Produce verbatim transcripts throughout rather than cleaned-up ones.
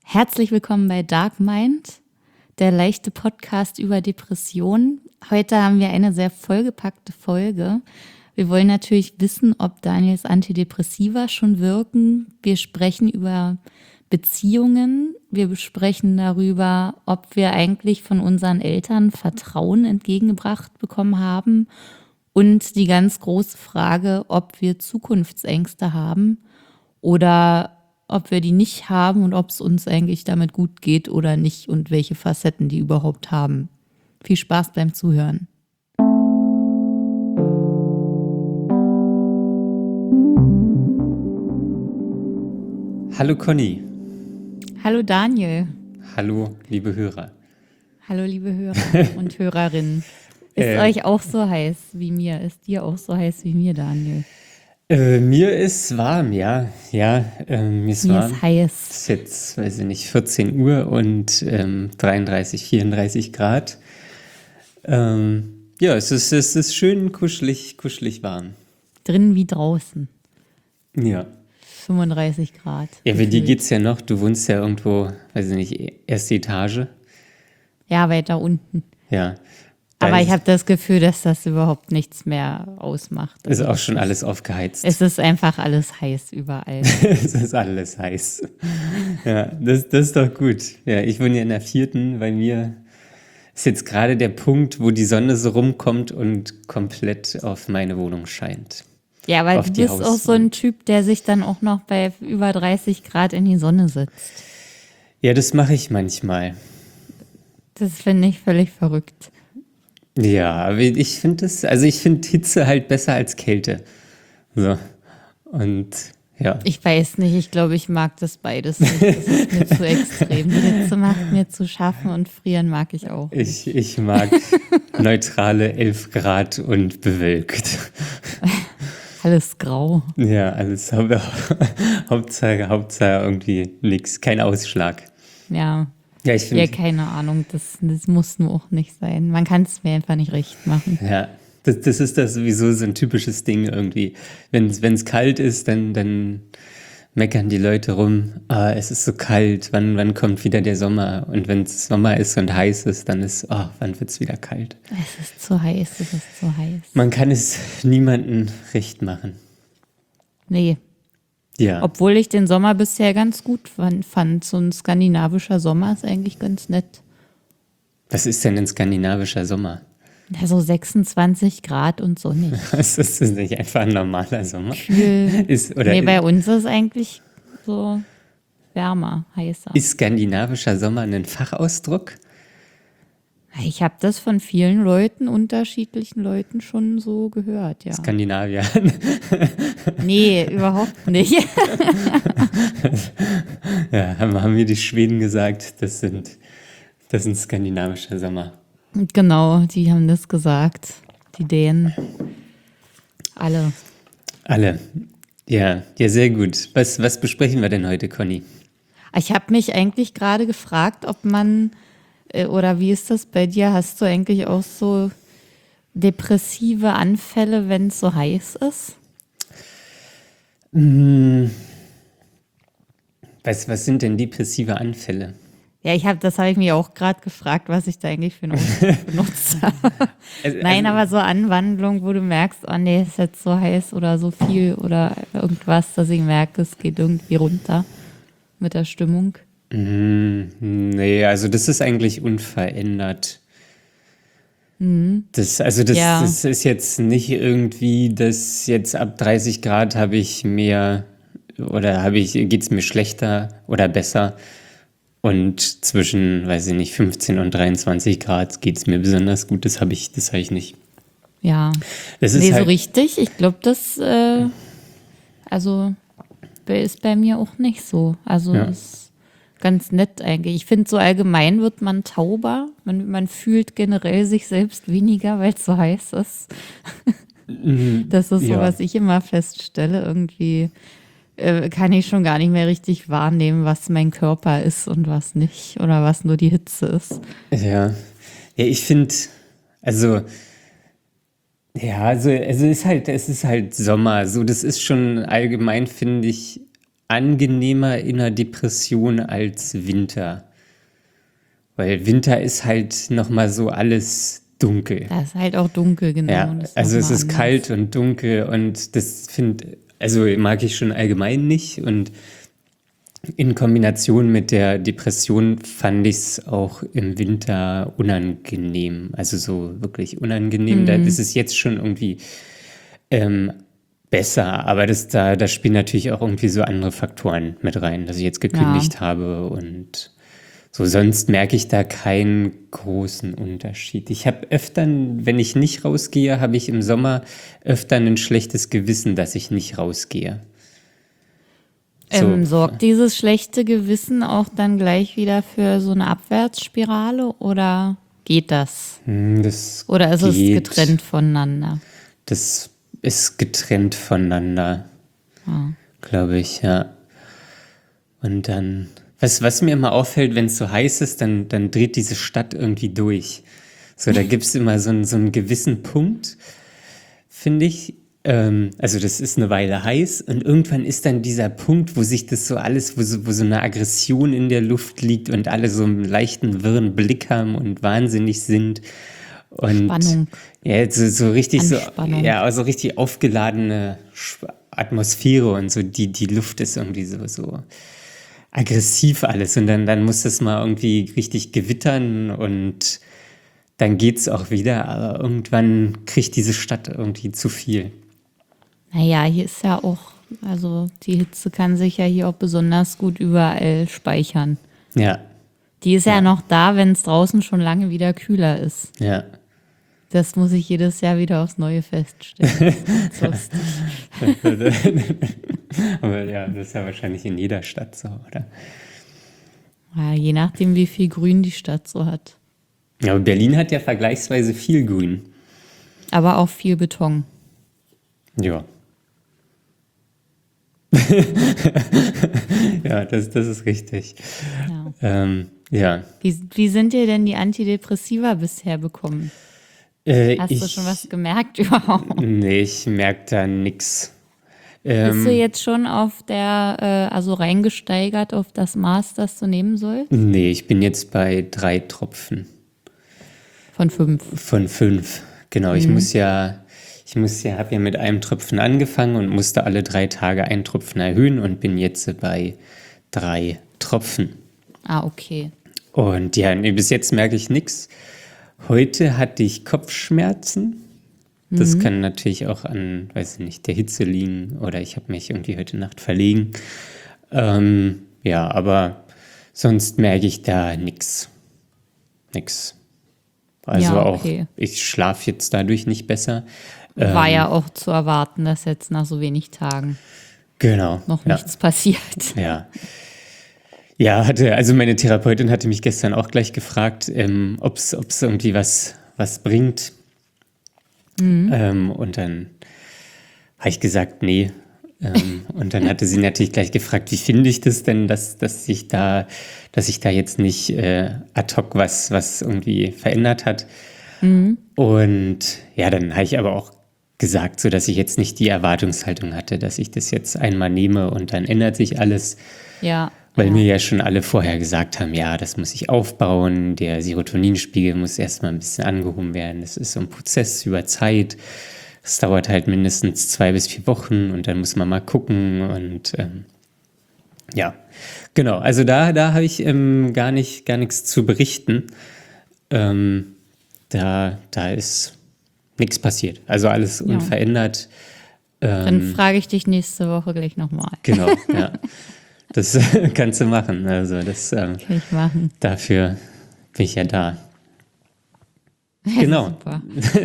Herzlich willkommen bei Dark Mind, der leichte Podcast über Depressionen. Heute haben wir eine sehr vollgepackte Folge. Wir wollen natürlich wissen, ob Daniels Antidepressiva schon wirken. Wir sprechen über Beziehungen. Wir sprechen darüber, ob wir eigentlich von unseren Eltern Vertrauen entgegengebracht bekommen haben. Und die ganz große Frage, ob wir Zukunftsängste haben oder ob wir die nicht haben und ob es uns eigentlich damit gut geht oder nicht und welche Facetten die überhaupt haben. Viel Spaß beim Zuhören. Hallo Conny. Hallo Daniel. Hallo liebe Hörer. Hallo liebe Hörer und Hörerinnen. Ist äh, euch auch so heiß wie mir? Ist dir auch so heiß wie mir, Daniel? Äh, mir ist warm, ja. Ja, äh, mir ist mir warm. Ist heiß. Es ist jetzt, weiß ich nicht, vierzehn Uhr und ähm, dreiunddreißig, vierunddreißig Grad. Ähm, ja, es ist, es ist schön kuschelig, kuschelig warm. Drinnen wie draußen. Ja. fünfunddreißig Grad. Ja, für die geht's ja noch. Du wohnst ja irgendwo, weiß ich nicht, erste Etage. Ja, weiter unten. Ja. Aber ich habe das Gefühl, dass das überhaupt nichts mehr ausmacht. Ist auch schon alles aufgeheizt. Es ist einfach alles heiß überall. Es ist alles heiß. Ja, das, das ist doch gut. Ja, ich wohne ja in der vierten. Bei mir ist jetzt gerade der Punkt, wo die Sonne so rumkommt und komplett auf meine Wohnung scheint. Ja, aber du bist auch so ein Typ, der sich dann auch noch bei über dreißig Grad in die Sonne sitzt. Ja, das mache ich manchmal. Das finde ich völlig verrückt. Ja, aber ich finde es, also ich finde Hitze halt besser als Kälte. So. Und ja. Ich weiß nicht, ich glaube, ich mag das beides nicht. Das ist mir zu extrem. Die Hitze macht mir zu schaffen und frieren mag ich auch. Ich, ich mag neutrale elf Grad und bewölkt. Alles grau. Ja, alles Hauptsache, Hauptsache irgendwie nix, kein Ausschlag. Ja. Ja, ich finde. Ja, keine Ahnung, das, das muss nur auch nicht sein. Man kann es mir einfach nicht recht machen. Ja, das, das ist das sowieso so ein typisches Ding irgendwie. Wenn es kalt ist, dann, dann meckern die Leute rum, ah, es ist so kalt, wann, wann kommt wieder der Sommer? Und wenn es Sommer ist und heiß ist, dann ist, oh, wann wird es wieder kalt? Es ist zu heiß, es ist zu heiß. Man kann es niemandem recht machen. Nee. Ja. Obwohl ich den Sommer bisher ganz gut fand. So ein skandinavischer Sommer ist eigentlich ganz nett. Was ist denn ein skandinavischer Sommer? Ja, so sechsundzwanzig Grad und so nicht. Das ist nicht einfach ein normaler Sommer? Kühl. Ist, oder nee, bei uns ist eigentlich so wärmer, heißer. Ist skandinavischer Sommer ein Fachausdruck? Ich habe das von vielen Leuten, unterschiedlichen Leuten schon so gehört, ja. Skandinavier. Nee, überhaupt nicht. Ja, haben mir die Schweden gesagt, das sind, das sind skandinavischer Sommer. Genau, die haben das gesagt. Die Dänen. Alle. Alle. Ja, ja, sehr gut. Was, was besprechen wir denn heute, Conny? Ich habe mich eigentlich gerade gefragt, ob man, oder wie ist das bei dir, hast du eigentlich auch so depressive Anfälle, wenn es so heiß ist? Hm. Was, was sind denn depressive Anfälle? Ja, ich habe, das habe ich mir auch gerade gefragt, was ich da eigentlich für einen Ausdruck benutzt habe. Also, Nein, also, aber so Anwandlung, wo du merkst, oh nee, ist jetzt so heiß oder so viel oder irgendwas, dass ich merke, es geht irgendwie runter mit der Stimmung. Mm, nee, also das ist eigentlich unverändert. Mhm. Das, also das, ja. das ist jetzt nicht irgendwie, dass jetzt ab dreißig Grad habe ich mehr oder habe ich, geht es mir schlechter oder besser. Und zwischen, weiß ich nicht, fünfzehn und dreiundzwanzig Grad geht es mir besonders gut. Das habe ich, das habe ich nicht. Ja, das ist nee, halt so richtig. Ich glaube, das äh, also ist bei mir auch nicht so. Also ja. ist ganz nett eigentlich. Ich finde, so allgemein wird man tauber. Man, man fühlt generell sich selbst weniger, weil es so heiß ist. Das ist so, ja. was ich immer feststelle. Irgendwie äh, kann ich schon gar nicht mehr richtig wahrnehmen, was mein Körper ist und was nicht. Oder was nur die Hitze ist. Ja, ja, ich finde, also ja, also es ist halt, es ist halt Sommer. So, das ist schon allgemein, finde ich, angenehmer in einer Depression als Winter. Weil Winter ist halt nochmal so alles dunkel. Da ist halt auch dunkel, genau. Ja, Das ist also noch es mal ist anders. kalt und dunkel und das finde, also mag ich schon allgemein nicht und in Kombination mit der Depression fand ich es auch im Winter unangenehm, also so wirklich unangenehm. Da ist es jetzt schon irgendwie ähm, besser, aber das, da, da spielen natürlich auch irgendwie so andere Faktoren mit rein, dass ich jetzt gekündigt Ja. habe und so, sonst merke ich da keinen großen Unterschied. Ich habe öfter, wenn ich nicht rausgehe, habe ich im Sommer öfter ein schlechtes Gewissen, dass ich nicht rausgehe. So, Ähm, sorgt dieses schlechte Gewissen auch dann gleich wieder für so eine Abwärtsspirale oder geht das? hm, das Oder ist es geht. getrennt voneinander? Das ist getrennt voneinander, Ja. glaube ich, ja. Und dann, was, was mir immer auffällt, wenn es so heiß ist, dann, dann dreht diese Stadt irgendwie durch. So, da gibt es immer so einen, so einen gewissen Punkt, finde ich. Ähm, also das ist eine Weile heiß und irgendwann ist dann dieser Punkt, wo sich das so alles, wo so, wo so eine Aggression in der Luft liegt und alle so einen leichten, wirren Blick haben und wahnsinnig sind. Und Spannung. ja, so, so richtig so, Anspannung. ja, so richtig aufgeladene Sch- Atmosphäre und so, die, die Luft ist irgendwie so, so aggressiv alles und dann, dann muss das mal irgendwie richtig gewittern und dann geht's auch wieder, aber irgendwann kriegt diese Stadt irgendwie zu viel. Naja, hier ist ja auch, also die Hitze kann sich ja hier auch besonders gut überall speichern. Ja, Die ist ja, noch da, wenn es draußen schon lange wieder kühler ist. ja. Das muss ich jedes Jahr wieder aufs Neue feststellen. Das ist lustig. Aber ja, das ist ja wahrscheinlich in jeder Stadt so, oder? Ja, je nachdem, wie viel Grün die Stadt so hat. Ja, aber Berlin hat ja vergleichsweise viel Grün. Aber auch viel Beton. Ja. Ja, das, das ist richtig. Ja. Ähm, ja. Wie, wie sind dir denn die Antidepressiva bisher bekommen? Äh, Hast ich, du schon was gemerkt überhaupt? Nee, ich merke da nix. Bist Ähm, du jetzt schon auf der, äh, also reingesteigert auf das Maß, das du nehmen sollst? nee, ich bin jetzt bei drei Tropfen Von fünf. von fünf. Genau, ich muss ja, ich muss ja, habe ja mit einem Tropfen angefangen und musste alle drei Tage einen Tropfen erhöhen und bin jetzt bei drei Tropfen. Ah, okay. Und ja, nee, bis jetzt merke ich nichts. Heute hatte ich Kopfschmerzen. Das kann natürlich auch an, weiß ich nicht, der Hitze liegen oder ich habe mich irgendwie heute Nacht verlegen. Ähm, ja, aber sonst merke ich da nichts. Nix. Also Ja, auch, okay. ich schlafe jetzt dadurch nicht besser. War ja auch zu erwarten, dass jetzt nach so wenig Tagen Genau. noch ja. nichts passiert. Ja. Ja, hatte, also meine Therapeutin hatte mich gestern auch gleich gefragt, ähm, ob es irgendwie was, was bringt. Ähm, und dann habe ich gesagt, nee. Ähm, und dann hatte sie natürlich gleich gefragt, wie finde ich das denn, dass, dass ich da, dass sich da jetzt nicht äh, ad hoc was, was irgendwie verändert hat. Und ja, dann habe ich aber auch gesagt, so dass ich jetzt nicht die Erwartungshaltung hatte, dass ich das jetzt einmal nehme und dann ändert sich alles. Ja. Weil ja. mir ja schon alle vorher gesagt haben, ja, das muss ich aufbauen, der Serotoninspiegel muss erstmal ein bisschen angehoben werden. Das ist so ein Prozess über Zeit. Es dauert halt mindestens zwei bis vier Wochen und dann muss man mal gucken und ähm, ja, genau. Also da, da habe ich ähm, gar nicht, gar nichts zu berichten. Ähm, da, da ist nichts passiert. Also alles Ja. unverändert. Dann frage ich dich nächste Woche gleich nochmal. Genau, ja. Das kannst du machen. Also das ähm, Kann ich machen. dafür bin ich ja da. Ja, Genau. Super.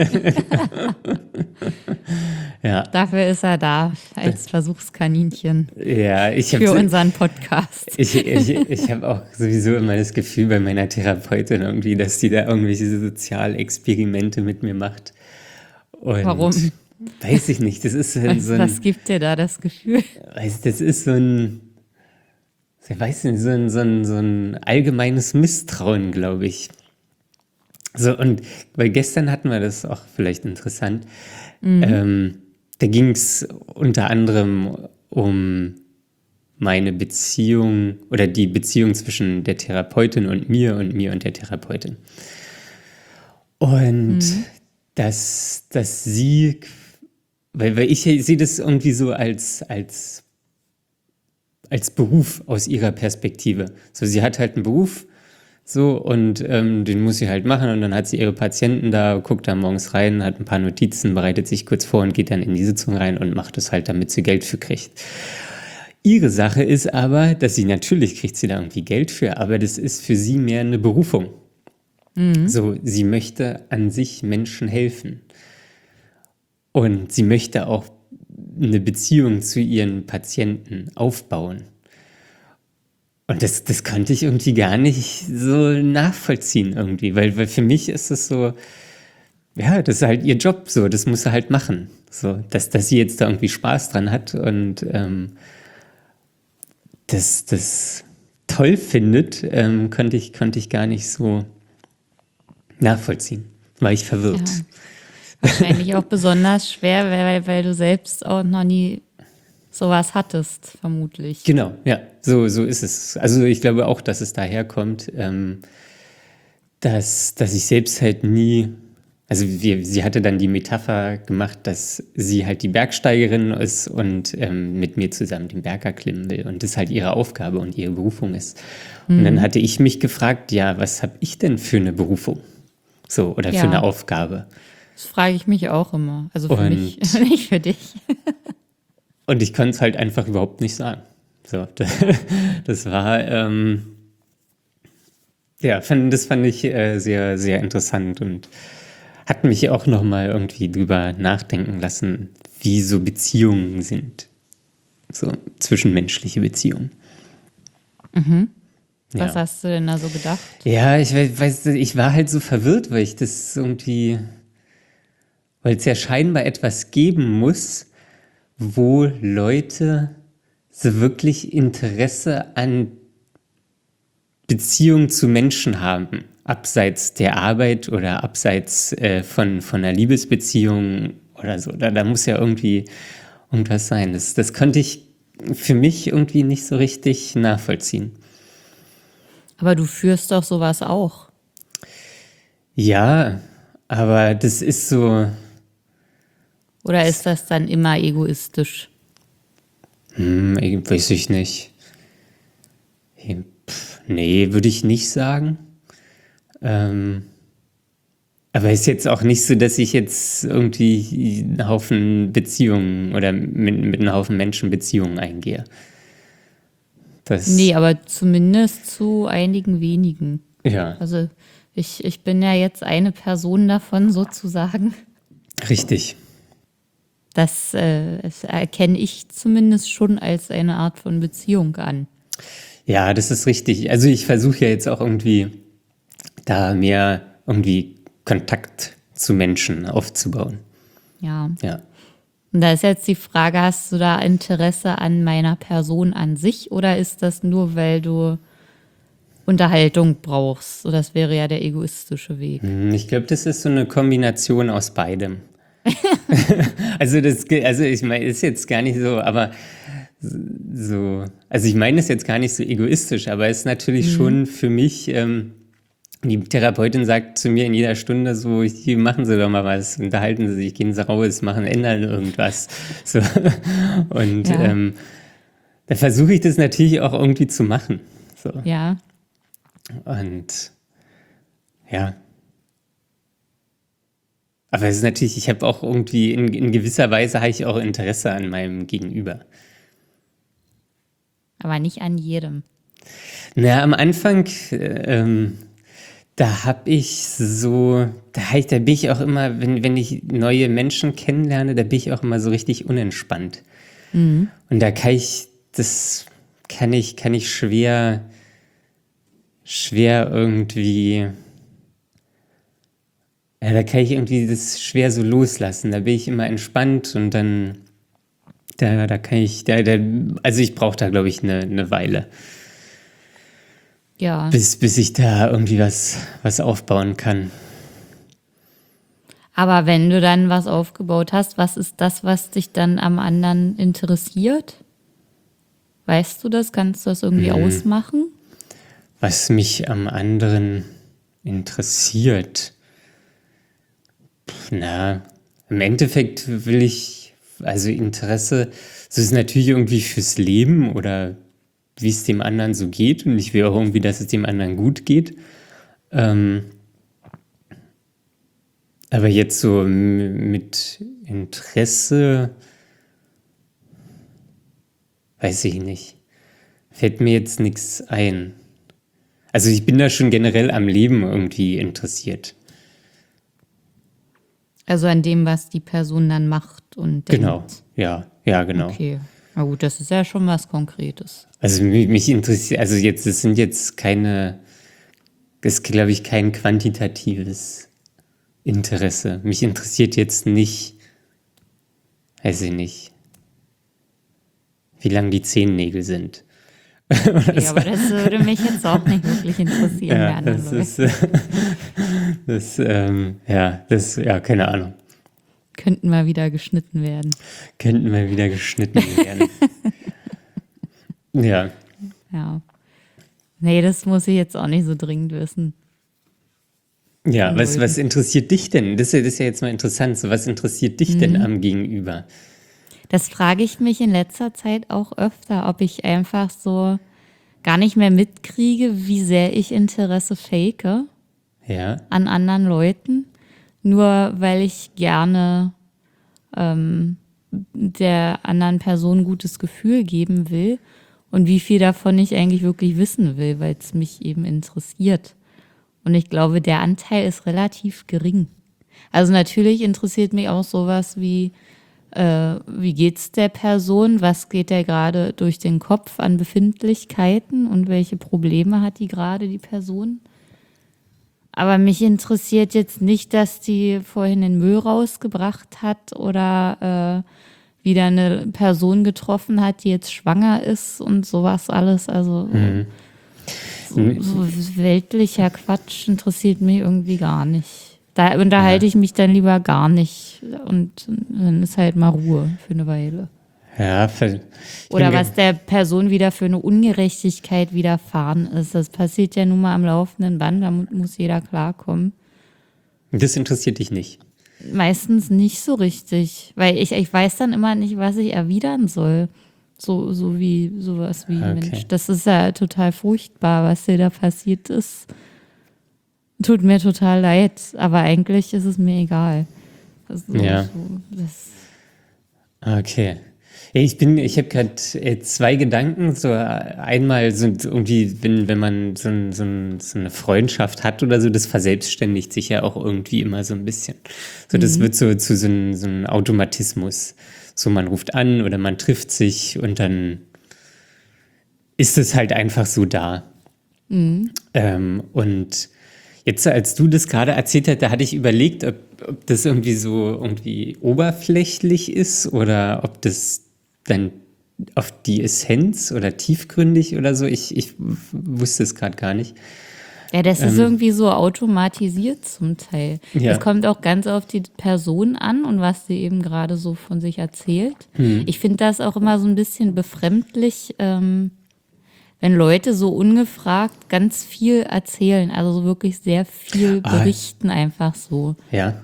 Ja, Dafür ist er da, als Versuchskaninchen ja, ich für habe unseren Podcast. ich, ich, ich hab auch sowieso immer das Gefühl bei meiner Therapeutin irgendwie, dass die da irgendwelche Sozialexperimente mit mir macht. Und Warum? Weiß ich nicht. Das ist so ein, Was, so ein was gibt dir da das Gefühl? weiß, das ist so ein, ich weiß nicht, so ein, so ein, so ein allgemeines Misstrauen, glaube ich. So, und weil gestern hatten wir das auch vielleicht interessant. Ähm, da ging es unter anderem um meine Beziehung oder die Beziehung zwischen der Therapeutin und mir und mir und der Therapeutin. Und mhm. dass, dass sie, weil, weil ich sehe das irgendwie so als, als, als Beruf aus ihrer Perspektive. So, sie hat halt einen Beruf, so, und ähm, den muss sie halt machen, und dann hat sie ihre Patienten da, guckt da morgens rein, hat ein paar Notizen, bereitet sich kurz vor und geht dann in die Sitzung rein und macht es halt, damit sie Geld für kriegt. Ihre Sache ist aber, dass sie, natürlich kriegt sie da irgendwie Geld für, aber das ist für sie mehr eine Berufung. Mhm. So, sie möchte an sich Menschen helfen. Und sie möchte auch eine Beziehung zu ihren Patienten aufbauen. Und das, das konnte ich irgendwie gar nicht so nachvollziehen irgendwie, weil, weil für mich ist es so, ja, das ist halt ihr Job, so, das muss sie halt machen. So, dass, dass sie jetzt da irgendwie Spaß dran hat und ähm, das, das toll findet, ähm, konnte ich, konnte ich gar nicht so nachvollziehen. War ich verwirrt. Ja. Wahrscheinlich auch besonders schwer, weil, weil du selbst auch noch nie sowas hattest, vermutlich. Genau, ja, so, so ist es. Also ich glaube auch, dass es daher kommt, ähm, dass, dass ich selbst halt nie, also wir, sie hatte dann die Metapher gemacht, dass sie halt die Bergsteigerin ist und ähm, mit mir zusammen den Berg erklimmen will und das halt ihre Aufgabe und ihre Berufung ist. Mhm. Und dann hatte ich mich gefragt, ja, was habe ich denn für eine Berufung? So, oder ja. für eine Aufgabe? Das frage ich mich auch immer. Also für und, mich, nicht für dich. Und ich konnte es halt einfach überhaupt nicht sagen. So, das, das war, ähm, ja, fand, das fand ich äh, sehr, sehr interessant und hat mich auch nochmal irgendwie drüber nachdenken lassen, wie so Beziehungen sind. So zwischenmenschliche Beziehungen. Mhm. Was ja. hast du denn da so gedacht? Ja, ich weiß, ich war halt so verwirrt, weil ich das irgendwie, weil es ja scheinbar etwas geben muss, wo Leute so wirklich Interesse an Beziehungen zu Menschen haben, abseits der Arbeit oder abseits äh, von, von einer Liebesbeziehung oder so. Da, da muss ja irgendwie irgendwas sein. Das, das konnte ich für mich irgendwie nicht so richtig nachvollziehen. Aber du führst doch sowas auch. Ja, aber das ist so... Oder ist das dann immer egoistisch? Hm, weiß ich nicht. Pff, nee, würde ich nicht sagen. Ähm, aber es ist jetzt auch nicht so, dass ich jetzt irgendwie einen Haufen Beziehungen oder mit, mit einem Haufen Menschen Beziehungen eingehe. Das, nee, aber zumindest zu einigen wenigen. Ja. Also ich, ich bin ja jetzt eine Person davon sozusagen. Richtig. Das, äh, das erkenne ich zumindest schon als eine Art von Beziehung an. Ja, das ist richtig. Also ich versuche ja jetzt auch irgendwie da mehr irgendwie Kontakt zu Menschen aufzubauen. Ja. Ja. Und da ist jetzt die Frage, hast du da Interesse an meiner Person an sich oder ist das nur, weil du Unterhaltung brauchst? So, das wäre ja der egoistische Weg. Ich glaube, das ist so eine Kombination aus beidem. also das, also ich meine, ist jetzt gar nicht so, aber so, also ich meine es jetzt gar nicht so egoistisch, aber es ist natürlich mhm. schon für mich, ähm, die Therapeutin sagt zu mir in jeder Stunde so, hier, machen Sie doch mal was, unterhalten Sie sich, gehen Sie raus, machen, ändern irgendwas. So. Und ja. ähm, da versuche ich das natürlich auch irgendwie zu machen. So. Ja. Und ja. Aber es ist natürlich, ich habe auch irgendwie, in, in gewisser Weise habe ich auch Interesse an meinem Gegenüber. Aber nicht an jedem. Na, am Anfang, ähm, da habe ich so, da, hab ich, da bin ich auch immer, wenn, wenn ich neue Menschen kennenlerne, da bin ich auch immer so richtig unentspannt. Mhm. Und da kann ich, das kann ich, kann ich schwer, schwer irgendwie, ja, da kann ich irgendwie das schwer so loslassen. Da bin ich immer entspannt und dann, da, da kann ich, da, da, also ich brauche da, glaube ich, eine, eine Weile. Ja. Bis, bis ich da irgendwie was, was aufbauen kann. Aber wenn du dann was aufgebaut hast, was ist das, was dich dann am anderen interessiert? Weißt du das? Kannst du das irgendwie Mhm. ausmachen? Was mich am anderen interessiert. Pff, Na, im Endeffekt will ich, also Interesse, das ist natürlich irgendwie fürs Leben oder wie es dem anderen so geht. Und ich will auch irgendwie, dass es dem anderen gut geht. Ähm, aber jetzt so m- mit Interesse, weiß ich nicht. Fällt mir jetzt nichts ein. Also ich bin da schon generell am Leben irgendwie interessiert. Also an dem, was die Person dann macht und Genau, denkt. ja, ja, genau. Okay. Na gut, das ist ja schon was Konkretes. Also mich, mich interessiert, also jetzt, es sind jetzt keine, das ist, glaube ich, kein quantitatives Interesse. Mich interessiert jetzt nicht, weiß ich nicht, wie lang die Zehennägel sind. Okay, aber das würde mich jetzt auch nicht wirklich interessieren, Ja, wer andere das Leute. ist, äh, das, ähm, ja, das, ja, keine Ahnung. Könnten mal wieder geschnitten werden. Könnten wir wieder geschnitten werden. Ja, Ja. Nee, das muss ich jetzt auch nicht so dringend wissen. ja, Von was, Leuten. was interessiert dich denn? Das ist ja, das ist ja jetzt mal interessant. So, was interessiert dich denn am Gegenüber? Das frage ich mich in letzter Zeit auch öfter, ob ich einfach so gar nicht mehr mitkriege, wie sehr ich Interesse fake Ja, an anderen Leuten, nur weil ich gerne ähm, der anderen Person ein gutes Gefühl geben will und wie viel davon ich eigentlich wirklich wissen will, weil es mich eben interessiert. Und ich glaube, der Anteil ist relativ gering. Also natürlich interessiert mich auch sowas wie, äh, wie geht's der Person, was geht der gerade durch den Kopf an Befindlichkeiten und welche Probleme hat die gerade, die Person. Aber mich interessiert jetzt nicht, dass die vorhin den Müll rausgebracht hat oder äh, wieder eine Person getroffen hat, die jetzt schwanger ist und sowas alles. Also so, so weltlicher Quatsch interessiert mich irgendwie gar nicht. Da unterhalte Ja. ich mich dann lieber gar nicht und dann ist halt mal Ruhe für eine Weile. ja, ver- ich Oder bin ge- was der Person wieder für eine Ungerechtigkeit widerfahren ist. Das passiert ja nun mal am laufenden Band, da mu- muss jeder klarkommen. das interessiert dich nicht. Meistens nicht so richtig, weil ich, ich weiß dann immer nicht, was ich erwidern soll. So, so wie sowas wie, Okay. Mensch, das ist ja total furchtbar, was dir da passiert ist. Tut mir total leid, aber eigentlich ist es mir egal. Also, Ja. so, das, Okay. Ja, ich bin, ich habe gerade äh, zwei Gedanken. So äh, einmal sind irgendwie, wenn, wenn man so, ein, so, ein, so eine Freundschaft hat oder so, das verselbstständigt sich ja auch irgendwie immer so ein bisschen. So, das wird so zu so einem so einem Automatismus. So, man ruft an oder man trifft sich und dann ist es halt einfach so da. Ähm, und jetzt, als du das gerade erzählt hast, da hatte ich überlegt, ob, ob das irgendwie so irgendwie oberflächlich ist oder ob das dann auf die Essenz oder tiefgründig oder so. Ich, ich w- wusste es gerade gar nicht. ja, das ist irgendwie so automatisiert zum Teil. Ja. Es kommt auch ganz auf die Person an und was sie eben gerade so von sich erzählt. Ich finde das auch immer so ein bisschen befremdlich, ähm, wenn Leute so ungefragt ganz viel erzählen, also so wirklich sehr viel Ah. berichten einfach so. Ja,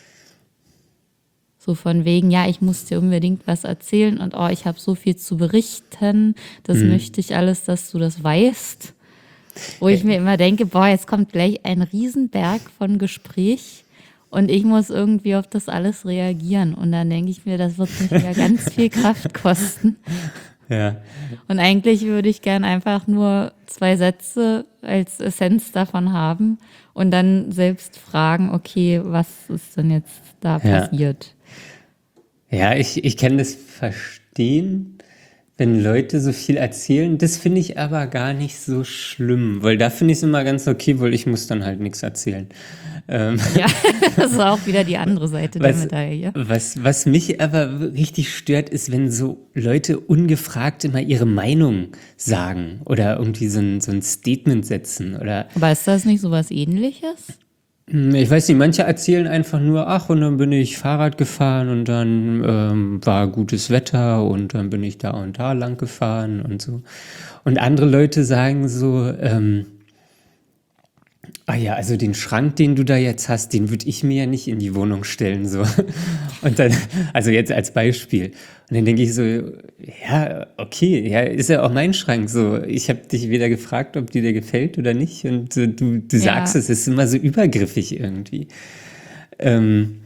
So von wegen, ja, ich muss dir unbedingt was erzählen und oh, ich habe so viel zu berichten, das möchte ich alles, dass du das weißt. Wo ich mir immer denke, boah, jetzt kommt gleich ein Riesenberg von Gespräch und ich muss irgendwie auf das alles reagieren. Und dann denke ich mir, das wird mich wieder ganz viel Kraft kosten. ja, Und eigentlich würde ich gern einfach nur zwei Sätze als Essenz davon haben und dann selbst fragen, okay, was ist denn jetzt da Ja. passiert? ja, ich, ich kann das verstehen, wenn Leute so viel erzählen. Das finde ich aber gar nicht so schlimm, weil da finde ich es immer ganz okay, weil ich muss dann halt nichts erzählen. Ähm, Ja, das ist auch wieder die andere Seite der Was, Medaille. was, was mich aber richtig stört, ist, wenn so Leute ungefragt immer ihre Meinung sagen oder irgendwie so ein, so ein Statement setzen oder Aber ist das nicht sowas Ähnliches? Ich weiß nicht, manche erzählen einfach nur, ach, und dann bin ich Fahrrad gefahren und dann ähm, war gutes Wetter und dann bin ich da und da lang gefahren und so. Und andere Leute sagen so, ähm, ah ja, also den Schrank, den du da jetzt hast, den würde ich mir ja nicht in die Wohnung stellen, so. Und dann, also jetzt als Beispiel. Und dann denke ich so, ja, okay, ja, ist ja auch mein Schrank, so. Ich habe dich weder gefragt, ob dir der gefällt oder nicht. Und äh, du, du sagst Ja. es, es ist immer so übergriffig irgendwie. Ähm,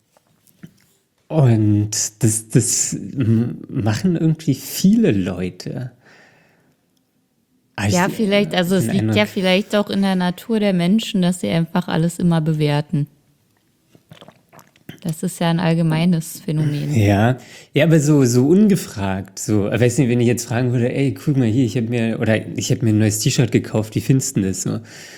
und das, das m- machen irgendwie viele Leute. Aber ich Ja, äh, vielleicht, also hab es den liegt ja Eindruck, vielleicht auch in der Natur der Menschen, dass sie einfach alles immer bewerten. Das ist ja ein allgemeines Phänomen. ja, ja, aber so, so ungefragt, so, ich weiß nicht, wenn ich jetzt fragen würde, ey, guck mal hier, ich habe mir, oder ich habe mir ein neues T-Shirt gekauft, wie findest du das so?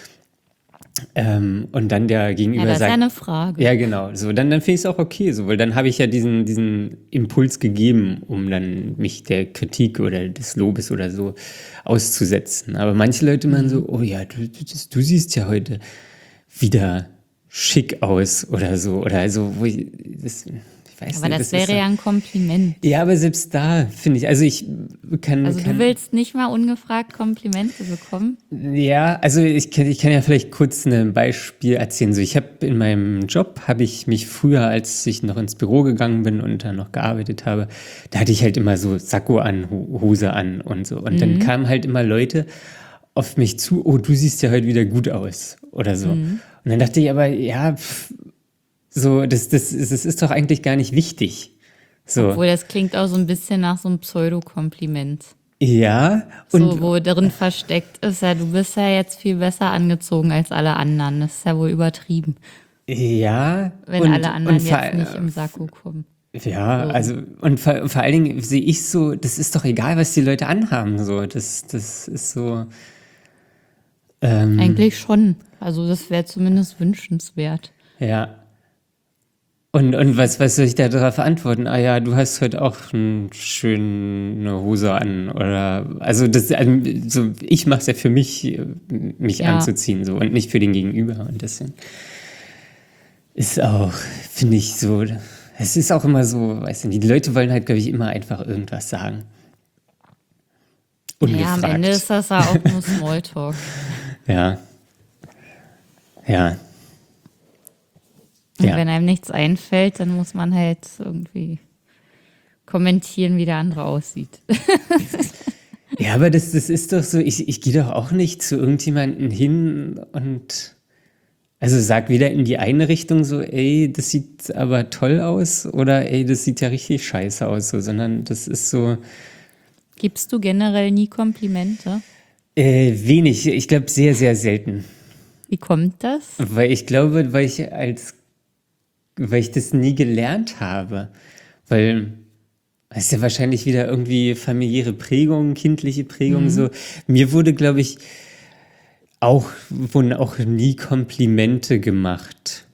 Ähm, und dann der Ja, Gegenüber das ist ja sagt, eine Frage. ja, genau, so, dann, dann finde ich es auch okay, so, weil dann habe ich ja diesen, diesen Impuls gegeben, um dann mich der Kritik oder des Lobes oder so auszusetzen. Aber manche Leute meinen so, oh ja, du, du, das- du siehst ja heute wieder schick aus oder so, oder also, wo ich, das, ich weiß Aber nicht, das das ist wäre so. ja ein Kompliment. Ja, aber selbst da finde ich, also ich kann, Also du kann willst nicht mal ungefragt Komplimente bekommen? ja, also ich kann, ich kann ja vielleicht kurz ein Beispiel erzählen. So, ich habe in meinem Job, habe ich mich früher, als ich noch ins Büro gegangen bin und da noch gearbeitet habe, da hatte ich halt immer so Sakko an, Ho- Hose an und so. Und dann kamen halt immer Leute auf mich zu, oh, du siehst ja heute wieder gut aus oder so. Und dann dachte ich aber, ja, pff, so, das, das, das ist doch eigentlich gar nicht wichtig. So, Obwohl das klingt auch so ein bisschen nach so einem Pseudokompliment. ja, So, und wo drin versteckt ist, ja, du bist ja jetzt viel besser angezogen als alle anderen. Das ist ja wohl übertrieben, ja, wenn und, alle anderen und jetzt vor, nicht im Sakko kommen. ja, So. also und vor, vor allen Dingen sehe ich so, das ist doch egal, was die Leute anhaben, so. Das, das ist so, ähm, Eigentlich schon. Also das wäre zumindest wünschenswert. ja. Und, und was, was soll ich da darauf antworten? Ah ja, du hast heute auch eine schöne Hose an. Oder also das, also, so, ich mache es ja für mich, mich Ja. anzuziehen, so und nicht für den Gegenüber. Und deswegen ist auch, finde ich, so, es ist auch immer so, weißt du, die Leute wollen halt, glaube ich, immer einfach irgendwas sagen. Naja, am Ungefragt. Ende ist das ja auch nur Smalltalk. Ja. Ja. Und Ja. wenn einem nichts einfällt, dann muss man halt irgendwie kommentieren, wie der andere aussieht. Ja, aber das, das ist doch so, ich, ich gehe doch auch nicht zu irgendjemandem hin und also sag weder in die eine Richtung so, ey, das sieht aber toll aus oder ey, das sieht ja richtig scheiße aus, so, sondern das ist so Gibst du generell nie Komplimente? äh, wenig, ich glaube sehr, sehr selten. Wie kommt das? Weil ich glaube, weil ich als, weil ich das nie gelernt habe. Weil es ist ja wahrscheinlich wieder irgendwie familiäre Prägung, kindliche Prägung, so. Mir wurde, glaube ich, auch, wurden auch nie Komplimente gemacht.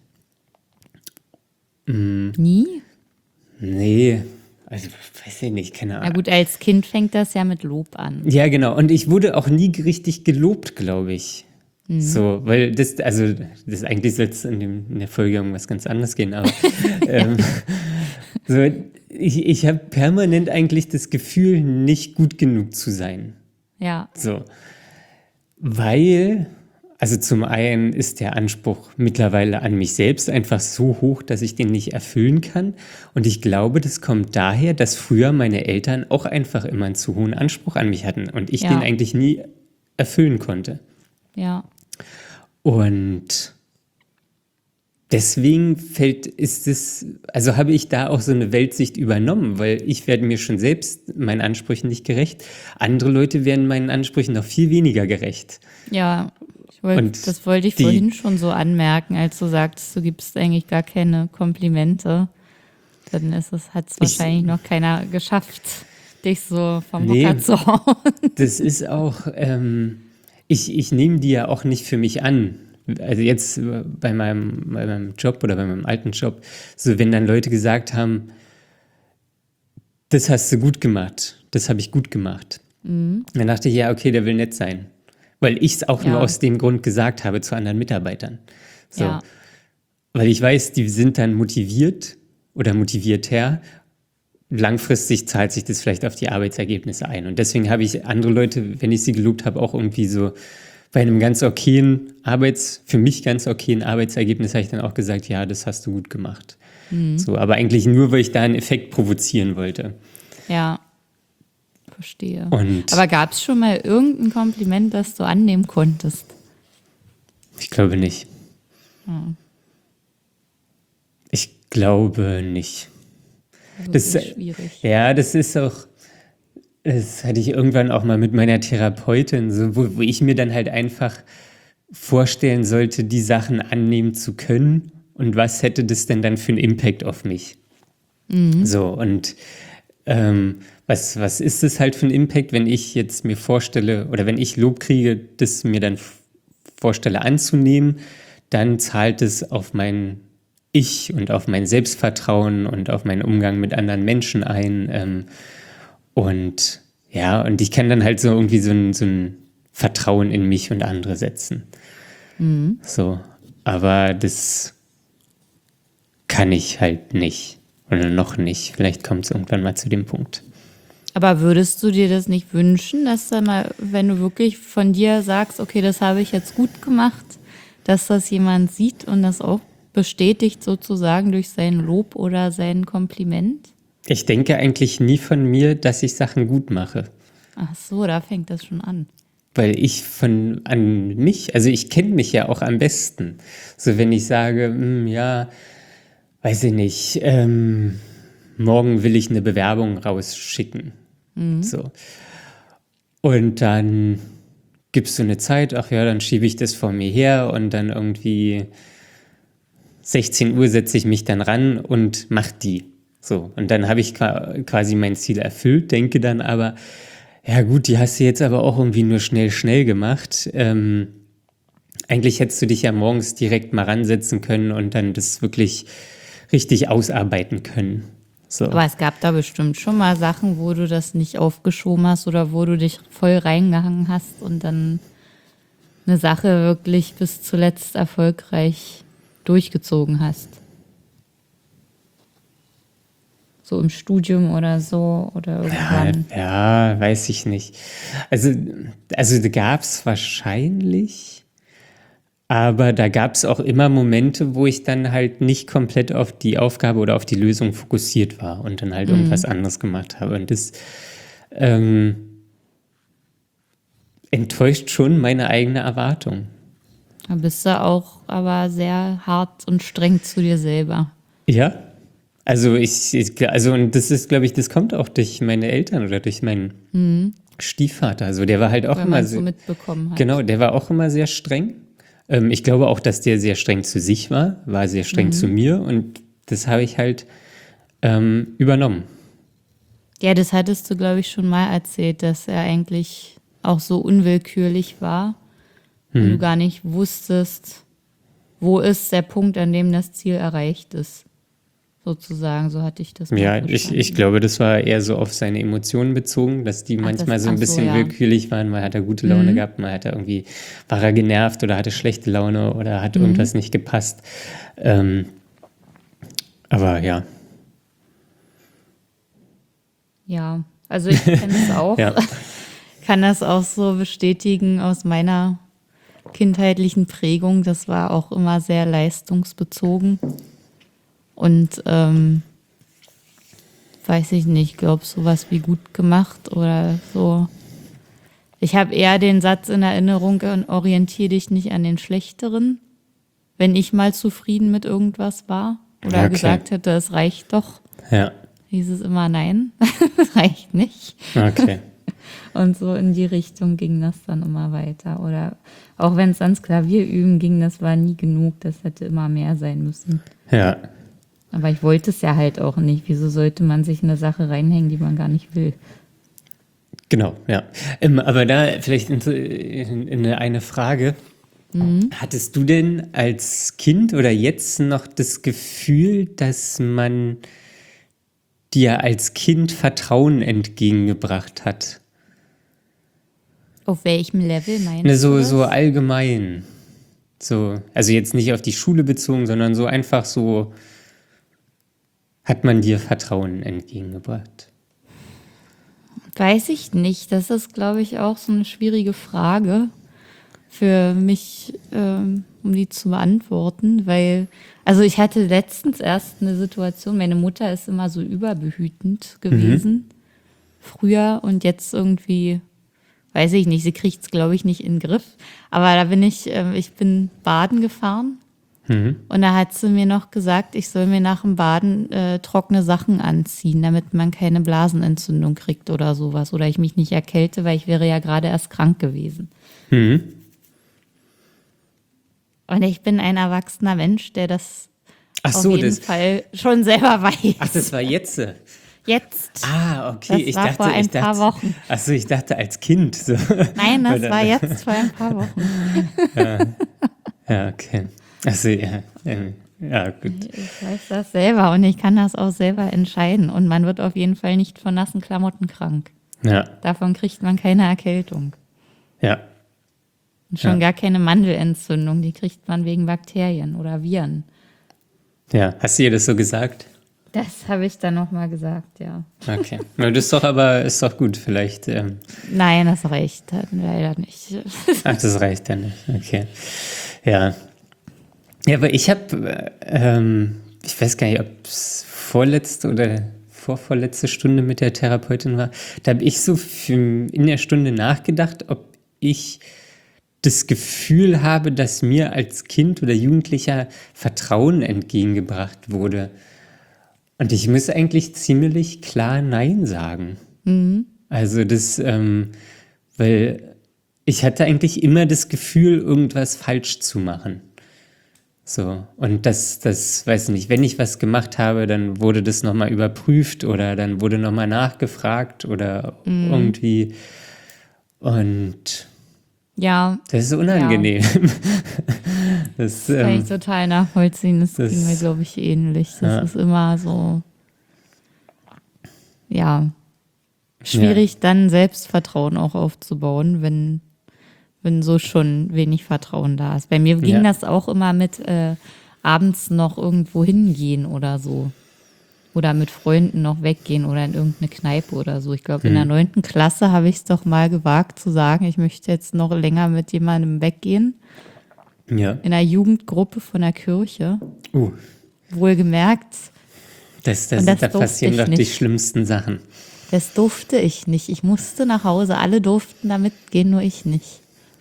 Nie? Nee, also weiß ich nicht, keine Na Ahnung. gut, als Kind fängt das ja mit Lob an. Ja, genau. Und ich wurde auch nie richtig gelobt, glaube ich. So, weil das, also, das eigentlich soll es in, dem- in der Folge um was ganz anderes gehen, aber ähm, so, ich, ich habe permanent eigentlich das Gefühl, nicht gut genug zu sein. Ja, So, weil, also zum einen ist der Anspruch mittlerweile an mich selbst einfach so hoch, dass ich den nicht erfüllen kann. Und ich glaube, das kommt daher, dass früher meine Eltern auch einfach immer einen zu hohen Anspruch an mich hatten und ich Ja. den eigentlich nie erfüllen konnte. ja. Und deswegen fällt, ist es, also habe ich da auch so eine Weltsicht übernommen, weil ich werde mir schon selbst meinen Ansprüchen nicht gerecht. Andere Leute werden meinen Ansprüchen noch viel weniger gerecht. Ja, ich wollt, Und das wollte ich die- vorhin schon so anmerken, als du sagtest, du gibst eigentlich gar keine Komplimente. Dann ist es, hat es wahrscheinlich noch keiner geschafft, dich so vom Nee. Hocker zu hauen. Das ist auch, ähm, ich, ich nehme die ja auch nicht für mich an. Also jetzt äh, bei meinem, bei meinem Job oder bei meinem alten Job, so wenn dann Leute gesagt haben, das hast du gut gemacht, das habe ich gut gemacht. Dann dachte ich, ja, okay, der will nett sein. Weil ich es auch Ja. nur aus dem Grund gesagt habe zu anderen Mitarbeitern. So. Ja. weil ich weiß, die sind dann motiviert oder motivierter. Langfristig zahlt sich das vielleicht auf die Arbeitsergebnisse ein. Und deswegen habe ich andere Leute, wenn ich sie gelobt habe, auch irgendwie so bei einem ganz okayen Arbeits, für mich ganz okayen Arbeitsergebnis habe ich dann auch gesagt, ja, das hast du gut gemacht. Mhm. So, aber eigentlich nur, weil ich da einen Effekt provozieren wollte. Ja, verstehe. Und aber gab es schon mal irgendein Kompliment, das du annehmen konntest? Ich glaube nicht. Hm. Ich glaube nicht. Also das ist schwierig. Ja, das ist auch, das hatte ich irgendwann auch mal mit meiner Therapeutin, so, wo, wo ich mir dann halt einfach vorstellen sollte, die Sachen annehmen zu können und was hätte das denn dann für einen Impact auf mich? Mhm. So, und ähm, was, was ist das halt für ein Impact, wenn ich jetzt mir vorstelle, oder wenn ich Lob kriege, das mir dann vorstelle anzunehmen, dann zahlt es auf mein Ich und auf mein Selbstvertrauen und auf meinen Umgang mit anderen Menschen ein. Ähm, und ja, und ich kann dann halt so irgendwie so ein, so ein Vertrauen in mich und andere setzen. Mhm. So, aber das kann ich halt nicht. Oder noch nicht. Vielleicht kommt es irgendwann mal zu dem Punkt. Aber würdest du dir das nicht wünschen, dass da mal, wenn du wirklich von dir sagst, okay, das habe ich jetzt gut gemacht, dass das jemand sieht und das auch bestätigt sozusagen durch sein Lob oder sein Kompliment? Ich denke eigentlich nie von mir, dass ich Sachen gut mache. Ach so, da fängt das schon an. Weil ich von an mich, also ich kenne mich ja auch am besten. So wenn ich sage, mh, ja, weiß ich nicht, ähm, morgen will ich eine Bewerbung rausschicken. Mhm. So. Und dann gibst du eine Zeit, ach ja, dann schiebe ich das vor mir her und dann irgendwie sechzehn Uhr setze ich mich dann ran und mach die. So. Und dann habe ich quasi mein Ziel erfüllt, denke dann aber, ja gut, die hast du jetzt aber auch irgendwie nur schnell, schnell gemacht. Ähm, eigentlich hättest du dich ja morgens direkt mal ransetzen können und dann das wirklich richtig ausarbeiten können. So. Aber es gab da bestimmt schon mal Sachen, wo du das nicht aufgeschoben hast oder wo du dich voll reingehangen hast und dann eine Sache wirklich bis zuletzt erfolgreich durchgezogen hast. So im Studium oder so oder irgendwann. Ja, ja, weiß ich nicht. Also, also da gab es wahrscheinlich, aber da gab es auch immer Momente, wo ich dann halt nicht komplett auf die Aufgabe oder auf die Lösung fokussiert war und dann halt mhm. irgendwas anderes gemacht habe. Und das ähm, enttäuscht schon meine eigene Erwartung. Da bist du auch aber sehr hart und streng zu dir selber. Ja, also ich, also und das ist, glaube ich, das kommt auch durch meine Eltern oder durch meinen mhm. Stiefvater. Also der war halt auch Weil immer man so mitbekommen hat. Genau, der war auch immer sehr streng. Ähm, ich glaube auch, dass der sehr streng zu sich war, war sehr streng mhm. zu mir und das habe ich halt ähm, übernommen. Ja, das hattest du, glaube ich, schon mal erzählt, dass er eigentlich auch so unwillkürlich war hm. und du gar nicht wusstest, wo ist der Punkt, an dem das Ziel erreicht ist. Sozusagen, so hatte ich das mal Ja, ich, ich glaube, das war eher so auf seine Emotionen bezogen, dass die ach, manchmal das, so ein bisschen so, ja. willkürlich waren. Mal hat er gute Laune mhm. gehabt, mal hat er irgendwie, war er genervt oder hatte schlechte Laune oder hat mhm. irgendwas nicht gepasst. Ähm, aber ja. Ja, also ich kenne es auch. ja. Kann das auch so bestätigen aus meiner kindheitlichen Prägung. Das war auch immer sehr leistungsbezogen. Und ähm, weiß ich nicht, glaube sowas wie gut gemacht oder so. Ich habe eher den Satz in Erinnerung, orientiere dich nicht an den Schlechteren, wenn ich mal zufrieden mit irgendwas war oder okay. gesagt hätte, es reicht doch. Ja. Hieß es immer, nein, reicht nicht. Okay. Und so in die Richtung ging das dann immer weiter. Oder auch wenn es ans Klavierüben ging, das war nie genug, das hätte immer mehr sein müssen. Ja. Aber ich wollte es ja halt auch nicht. Wieso sollte man sich in eine Sache reinhängen, die man gar nicht will? Genau, ja. Ähm, aber da vielleicht in, in, in eine Frage. Mhm. Hattest du denn als Kind oder jetzt noch das Gefühl, dass man dir als Kind Vertrauen entgegengebracht hat? Auf welchem Level meinst ne, so, du das? So allgemein. So, also jetzt nicht auf die Schule bezogen, sondern so einfach so, hat man dir Vertrauen entgegengebracht? Weiß ich nicht. Das ist, glaube ich, auch so eine schwierige Frage für mich, ähm, um die zu beantworten, weil, also ich hatte letztens erst eine Situation, meine Mutter ist immer so überbehütend gewesen, mhm. früher und jetzt irgendwie, weiß ich nicht, sie kriegt es, glaube ich, nicht in den Griff, aber da bin ich, äh, ich bin baden gefahren. Mhm. Und da hat sie mir noch gesagt, ich soll mir nach dem Baden äh, trockene Sachen anziehen, damit man keine Blasenentzündung kriegt oder sowas. Oder ich mich nicht erkälte, weil ich wäre ja gerade erst krank gewesen. Mhm. Und ich bin ein erwachsener Mensch, der das Ach so, auf jeden das, Fall schon selber weiß. Ach, das war jetzt? Jetzt. Ah, okay. Das ich war dachte, vor ein ich paar dachte, Wochen. Ach so, ich dachte als Kind. So. Nein, das war jetzt vor ein paar Wochen. Ja, ja okay. Also ja, ja, gut. Ich weiß das selber und ich kann das auch selber entscheiden. Und man wird auf jeden Fall nicht von nassen Klamotten krank. Ja. Davon kriegt man keine Erkältung. Ja. Und schon ja. gar keine Mandelentzündung, die kriegt man wegen Bakterien oder Viren. Ja, hast du ihr das so gesagt? Das habe ich dann nochmal gesagt, ja. Okay. Das ist doch aber, ist doch gut, vielleicht. Ähm. Nein, das reicht dann leider nicht. Ach, das reicht dann nicht, okay. Ja. Ja, aber ich habe, ähm, ich weiß gar nicht, ob es vorletzte oder vorvorletzte Stunde mit der Therapeutin war. Da habe ich so für, in der Stunde nachgedacht, ob ich das Gefühl habe, dass mir als Kind oder Jugendlicher Vertrauen entgegengebracht wurde. Und ich muss eigentlich ziemlich klar Nein sagen. Mhm. Also das, ähm, weil ich hatte eigentlich immer das Gefühl, irgendwas falsch zu machen. So, und das, das, weiß nicht, wenn ich was gemacht habe, dann wurde das nochmal überprüft oder dann wurde nochmal nachgefragt oder mm. irgendwie. Und ja, das ist unangenehm. Ja. Das, das kann ähm, ich total nachvollziehen. Das, das ging mir, glaube ich, ähnlich. Das ja. ist immer so, ja, schwierig, ja. dann Selbstvertrauen auch aufzubauen, wenn wenn so schon wenig Vertrauen da ist. Bei mir ging ja. das auch immer mit äh, abends noch irgendwo hingehen oder so. Oder mit Freunden noch weggehen oder in irgendeine Kneipe oder so. Ich glaube, hm. in der neunten Klasse habe ich es doch mal gewagt zu sagen, ich möchte jetzt noch länger mit jemandem weggehen. Ja. In einer Jugendgruppe von der Kirche. Uh. Wohlgemerkt. Das, das, das da passieren doch nicht. Die schlimmsten Sachen. Das durfte ich nicht. Ich musste nach Hause. Alle durften da mitgehen, nur ich nicht.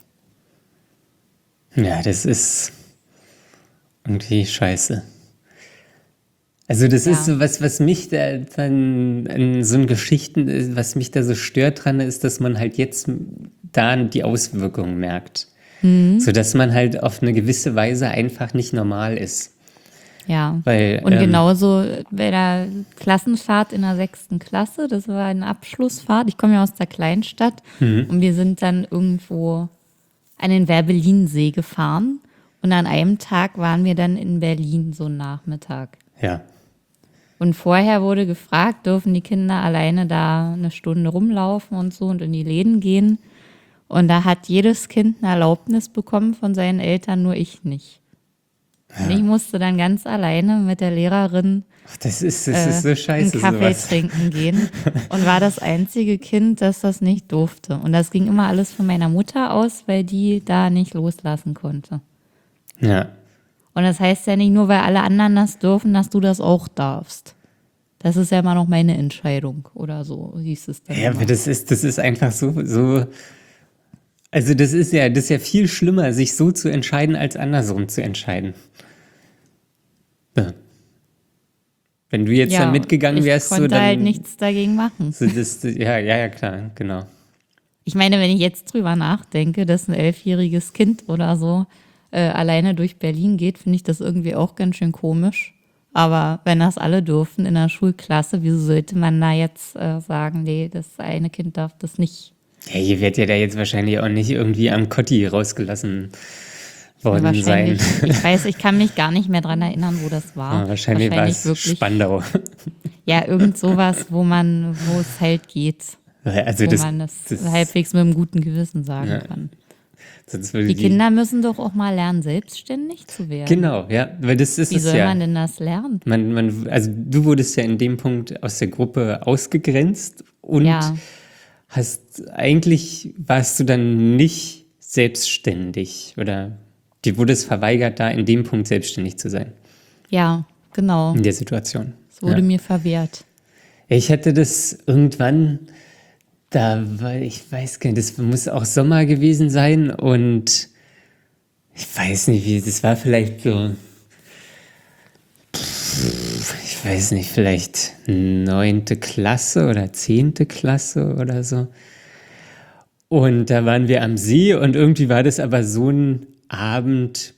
Ja, das ist irgendwie scheiße. Also das ja. ist so was, was mich da dann in so einen Geschichten, was mich da so stört dran ist, dass man halt jetzt da die Auswirkungen merkt. Mhm. So dass man halt auf eine gewisse Weise einfach nicht normal ist. Ja, Weil, und ähm, genauso bei der Klassenfahrt in der sechsten Klasse, das war eine Abschlussfahrt. Ich komme ja aus der Kleinstadt mhm. und wir sind dann irgendwo an den Werbellinsee gefahren und an einem Tag waren wir dann in Berlin, so Nachmittag. Ja. Und vorher wurde gefragt, dürfen die Kinder alleine da eine Stunde rumlaufen und so und in die Läden gehen. Und da hat jedes Kind eine Erlaubnis bekommen von seinen Eltern, nur ich nicht. Ja. Und ich musste dann ganz alleine mit der Lehrerin Ach, das ist, das äh, ist so scheiße, einen Kaffee sowas. trinken gehen und war das einzige Kind, das das nicht durfte. Und das ging immer alles von meiner Mutter aus, weil die da nicht loslassen konnte. Ja. Und das heißt ja nicht nur, weil alle anderen das dürfen, dass du das auch darfst. Das ist ja immer noch meine Entscheidung oder so hieß es dann. Ja, immer. aber das ist, das ist einfach so, so, also das ist ja, das ist ja viel schlimmer, sich so zu entscheiden, als andersrum zu entscheiden. Ja. Wenn du jetzt ja, da mitgegangen wärst, ich konnte so dann halt nichts dagegen machen. So das, ja, ja, ja, klar, genau. Ich meine, wenn ich jetzt drüber nachdenke, dass ein elfjähriges Kind oder so äh, alleine durch Berlin geht, finde ich das irgendwie auch ganz schön komisch. Aber wenn das alle dürfen in der Schulklasse, wieso sollte man da jetzt äh, sagen, nee, das eine Kind darf das nicht? Ja, hier wird ja da jetzt wahrscheinlich auch nicht irgendwie am Kotti rausgelassen worden ja, sein. Ich weiß, ich kann mich gar nicht mehr dran erinnern, wo das war. Ja, wahrscheinlich wahrscheinlich war es Spandau. Ja, irgend sowas, wo man, wo es halt geht. Also wo das, man das, das halbwegs mit einem guten Gewissen sagen ja. kann. Sonst würde Die Kinder müssen doch auch mal lernen, selbstständig zu werden. Genau, ja, weil das ist Wie es soll ja. man denn das lernen? Man, man, also du wurdest ja in dem Punkt aus der Gruppe ausgegrenzt und Ja. hast eigentlich warst du dann nicht selbstständig oder dir wurde es verweigert, da in dem Punkt selbstständig zu sein, Ja, genau. in der Situation. Es wurde Ja. mir verwehrt. Ich hatte das irgendwann, da war, ich weiß gar nicht, das muss auch Sommer gewesen sein und ich weiß nicht, wie, das war vielleicht so, ich weiß nicht, vielleicht neunte Klasse oder zehnte Klasse oder so. Und da waren wir am See und irgendwie war das aber so ein Abend,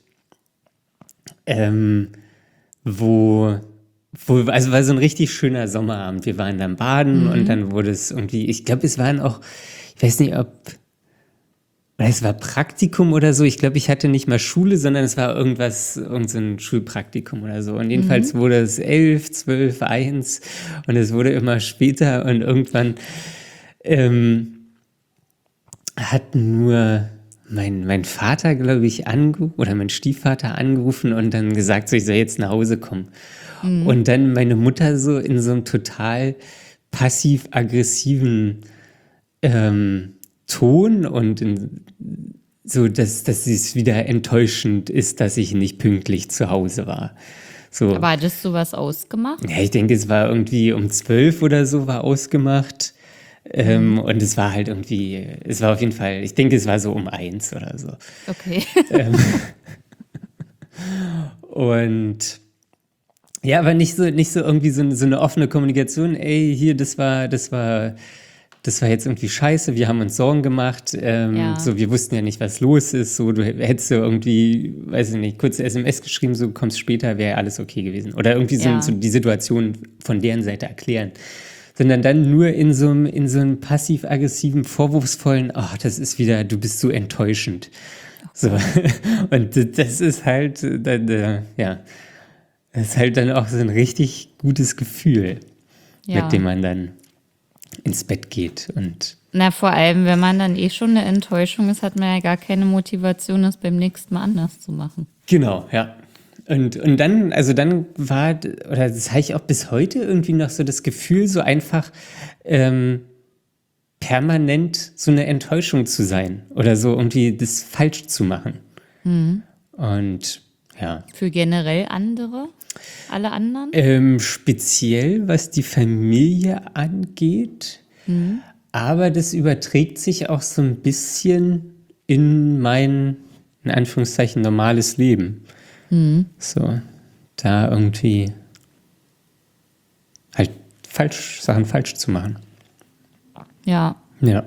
ähm, wo, wo, also war so ein richtig schöner Sommerabend. Wir waren dann baden und dann wurde es irgendwie, ich glaube, es waren auch, ich weiß nicht, ob, oder es war Praktikum oder so. Ich glaube, ich hatte nicht mal Schule, sondern es war irgendwas, irgend so ein Schulpraktikum oder so. Und jedenfalls wurde es elf, zwölf, eins und es wurde immer später und irgendwann ähm, hat nur mein, mein Vater, glaube ich, angerufen oder mein Stiefvater angerufen und dann gesagt, so, ich soll jetzt nach Hause kommen. Und dann meine Mutter so in so einem total passiv-aggressiven ähm, Ton und in, so, dass, dass es wieder enttäuschend ist, dass ich nicht pünktlich zu Hause war. So. Aber hattest du was ausgemacht? Ja, ich denke, es war irgendwie um zwölf oder so war ausgemacht. Ähm, und es war halt irgendwie, es war auf jeden Fall, ich denke, es war so um eins oder so. Okay. Ähm, und ja, aber nicht so, nicht so irgendwie so, so eine offene Kommunikation, ey, hier, das war, das war, das war jetzt irgendwie scheiße, wir haben uns Sorgen gemacht, ähm, Ja. so, wir wussten ja nicht, was los ist, so, du hättest so irgendwie, weiß ich nicht, kurze S M S geschrieben, so, kommst später, wäre alles okay gewesen. Oder irgendwie so, Ja. so die Situation von deren Seite erklären. Sondern dann nur in so einem, in so einem passiv-aggressiven, vorwurfsvollen, ach, das ist wieder, du bist so enttäuschend. So. Und das ist halt, dann, äh, ja, das ist halt dann auch so ein richtig gutes Gefühl, Ja. mit dem man dann ins Bett geht. Und Na, vor allem, wenn man dann eh schon eine Enttäuschung ist, hat man ja gar keine Motivation, das beim nächsten Mal anders zu machen. genau, ja. Und, und dann, also dann war, oder das habe ich auch bis heute irgendwie noch so das Gefühl, so einfach ähm, permanent so eine Enttäuschung zu sein oder so irgendwie das falsch zu machen. Und ja, Für generell andere? Alle anderen? ähm, speziell was die Familie angeht, aber das überträgt sich auch so ein bisschen in mein, in Anführungszeichen, normales Leben. So, da irgendwie halt falsch, Sachen falsch zu machen. Ja. Ja.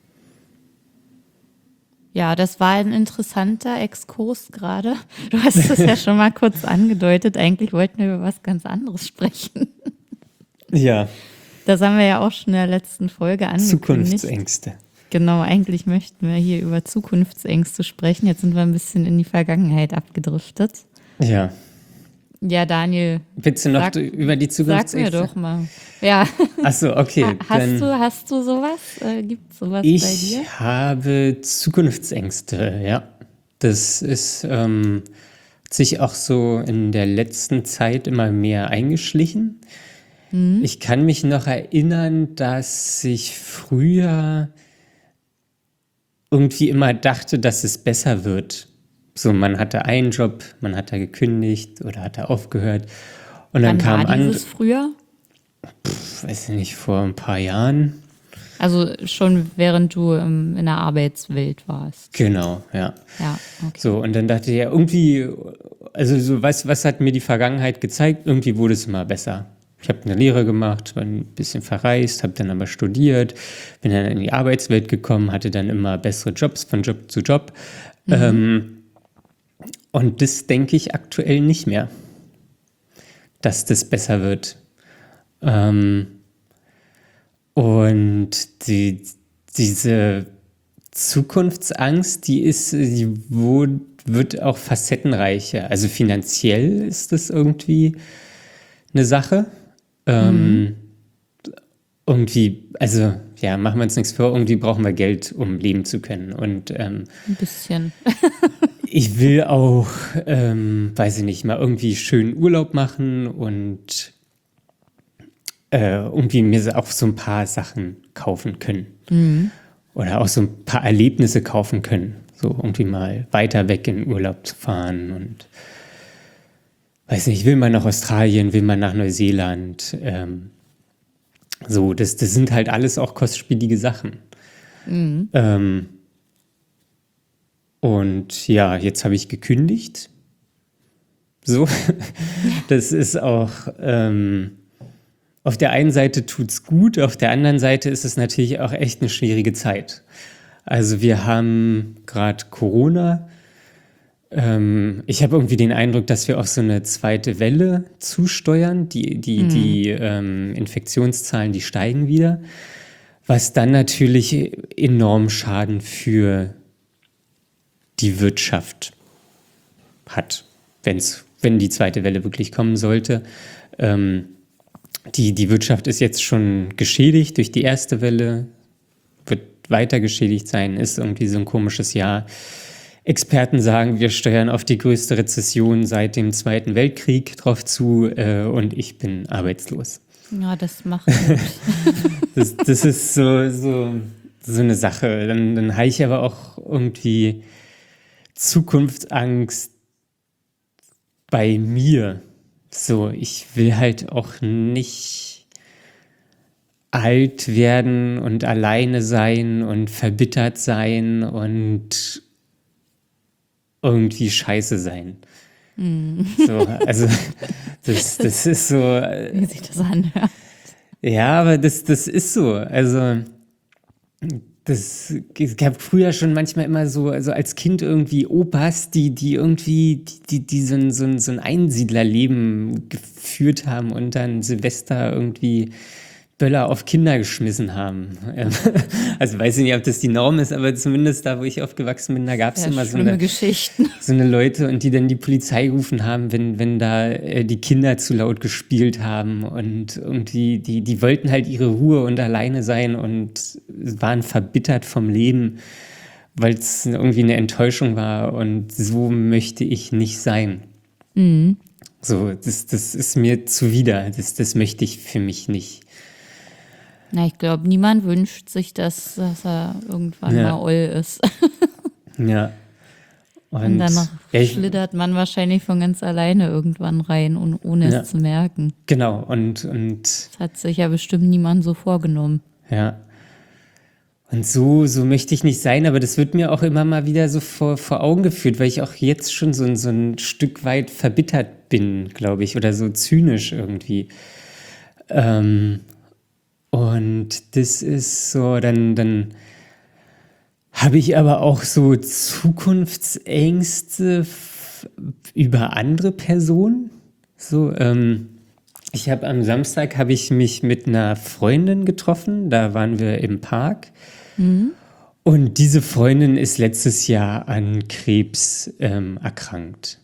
Ja, das war ein interessanter Exkurs gerade. Du hast es ja schon mal kurz angedeutet. Eigentlich wollten wir über was ganz anderes sprechen. Ja, Das haben wir ja auch schon in der letzten Folge angekündigt. Zukunftsängste. Genau, eigentlich möchten wir hier über Zukunftsängste sprechen. Jetzt sind wir ein bisschen in die Vergangenheit abgedriftet. Ja. Ja, Daniel, Willst du noch Sag- d- über die sag mir Zukunftsängste? doch mal. Ja, Achso, okay. Ha- hast dann du, hast du sowas? Äh, Gibt es sowas bei ich dir? habe Zukunftsängste, ja. Das ist ähm, hat sich auch so in der letzten Zeit immer mehr eingeschlichen. Ich kann mich noch erinnern, dass ich früher irgendwie immer dachte, dass es besser wird. So, man hatte einen Job, man hat da gekündigt oder hat da aufgehört. Und dann Wann kam war an, dieses früher? weiß ich nicht, vor ein paar Jahren. Also schon während du ähm, in der Arbeitswelt warst. Genau, ja. Ja, okay. So, und dann dachte ich, ja, irgendwie, also so, was, was hat mir die Vergangenheit gezeigt? Irgendwie wurde es immer besser. Ich habe eine Lehre gemacht, war ein bisschen verreist, habe dann aber studiert, bin dann in die Arbeitswelt gekommen, hatte dann immer bessere Jobs von Job zu Job. Ähm, und das denke ich aktuell nicht mehr, dass das besser wird. Ähm, und die, diese Zukunftsangst, die ist, die wurde, wird auch facettenreicher. Also finanziell ist das irgendwie eine Sache. Ähm, irgendwie, also ja, machen wir uns nichts vor, irgendwie brauchen wir Geld, um leben zu können. Und ähm, Ein bisschen. ich will auch, ähm, weiß ich nicht, mal irgendwie schön Urlaub machen und äh, irgendwie mir auch so ein paar Sachen kaufen können. Mhm. Oder auch so ein paar Erlebnisse kaufen können. So irgendwie mal weiter weg in Urlaub zu fahren und weiß nicht, will man nach Australien, will man nach Neuseeland. Ähm, so, das, das sind halt alles auch kostspielige Sachen. Mhm. Ähm, und ja, jetzt habe ich gekündigt. So, das ist auch, ähm, auf der einen Seite tut's gut, auf der anderen Seite ist es natürlich auch echt eine schwierige Zeit. Also wir haben gerade Corona. Ähm, ich habe irgendwie den Eindruck, dass wir auf so eine zweite Welle zusteuern. Die, die, Mhm. die ähm, Infektionszahlen, die steigen wieder. Was dann natürlich enorm Schaden für die Wirtschaft hat, wenn's, wenn die zweite Welle wirklich kommen sollte. Ähm, die, die Wirtschaft ist jetzt schon geschädigt durch die erste Welle, wird weiter geschädigt sein, ist irgendwie so ein komisches Jahr. Experten sagen, wir steuern auf die größte Rezession seit dem Zweiten Weltkrieg drauf zu äh, und ich bin arbeitslos. Ja, das macht Mut. Das, das ist so, so, so eine Sache. Dann, dann habe ich aber auch irgendwie Zukunftsangst bei mir. So, ich will halt auch nicht alt werden und alleine sein und verbittert sein und irgendwie scheiße sein. So, also das, das ist so, Wie sich das anhört. ja, aber das, das ist so. Also das es gab früher schon manchmal immer so, also als Kind irgendwie Opas, die, die irgendwie, die, die, die so ein, so ein, so ein Einsiedlerleben geführt haben und dann Silvester irgendwie Böller auf Kinder geschmissen haben. Ähm, Also weiß ich nicht, ob das die Norm ist, aber zumindest da, wo ich aufgewachsen bin, da gab es Ja, immer so schlimme eine, Geschichten. so eine Leute und die dann die Polizei gerufen haben, wenn, wenn da äh, die Kinder zu laut gespielt haben und irgendwie, die, die wollten halt ihre Ruhe und alleine sein und waren verbittert vom Leben, weil es irgendwie eine Enttäuschung war und so möchte ich nicht sein. Mhm. So, das, das ist mir zuwider, das, das möchte ich für mich nicht. Na, ich glaube, niemand wünscht sich, dass, dass er irgendwann Ja. mal oll ist. Ja. Und dann noch ja, ich, schlittert man wahrscheinlich von ganz alleine irgendwann rein, und ohne Ja. es zu merken. genau, und, und Das hat sich ja bestimmt niemand so vorgenommen. ja. Und so, so möchte ich nicht sein, aber das wird mir auch immer mal wieder so vor, vor Augen geführt, weil ich auch jetzt schon so, ein- so ein Stück weit verbittert bin, glaube ich, oder so zynisch irgendwie. Ähm, und das ist so, dann, dann habe ich aber auch so Zukunftsängste f- über andere Personen. So, ähm, ich habe am Samstag habe ich mich mit einer Freundin getroffen. Da waren wir im Park. Und diese Freundin ist letztes Jahr an Krebs ähm, erkrankt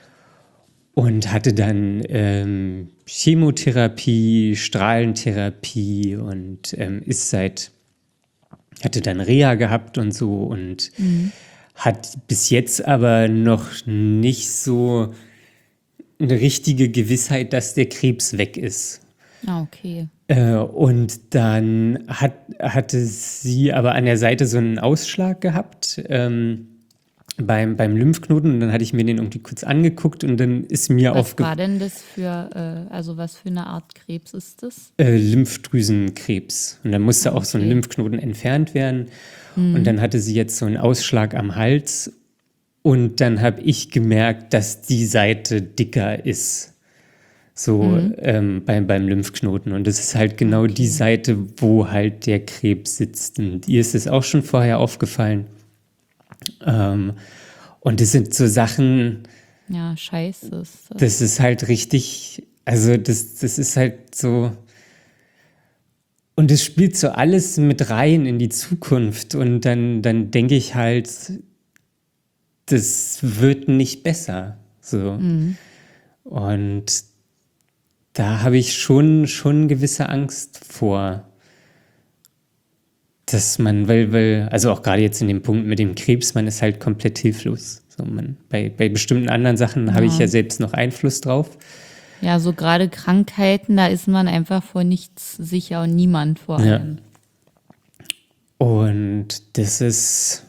und hatte dann ähm, Chemotherapie, Strahlentherapie und ähm, ist seit, hatte dann Reha gehabt und so und hat bis jetzt aber noch nicht so eine richtige Gewissheit, dass der Krebs weg ist. Ah, okay. Äh, und dann hat, hatte sie aber an der Seite so einen Ausschlag gehabt ähm, beim, beim Lymphknoten. Und dann hatte ich mir den irgendwie kurz angeguckt und dann ist mir Was aufgefallen, war denn das für, äh, also was für eine Art Krebs ist das? äh, Lymphdrüsenkrebs. Und dann musste auch so ein Okay. Lymphknoten entfernt werden. Und dann hatte sie jetzt so einen Ausschlag am Hals. Und dann habe ich gemerkt, dass die Seite dicker ist. So ähm, beim, beim Lymphknoten. Und das ist halt genau Okay. die Seite, wo halt der Krebs sitzt. Und ihr ist es auch schon vorher aufgefallen. Ähm, und das sind so Sachen, Ja, scheiße. Ist das. das ist halt richtig, also das, das ist halt so. Und es spielt so alles mit rein in die Zukunft. Und dann, dann denke ich halt, das wird nicht besser. So. Und da habe ich schon, schon gewisse Angst vor. dass man, weil, weil, also auch gerade jetzt in dem Punkt mit dem Krebs, man ist halt komplett hilflos. So, man, bei, bei bestimmten anderen Sachen habe ich Ja. ja selbst noch Einfluss drauf. Ja, so gerade Krankheiten, da ist man einfach vor nichts sicher und niemand vor Ja. allem. Und das ist,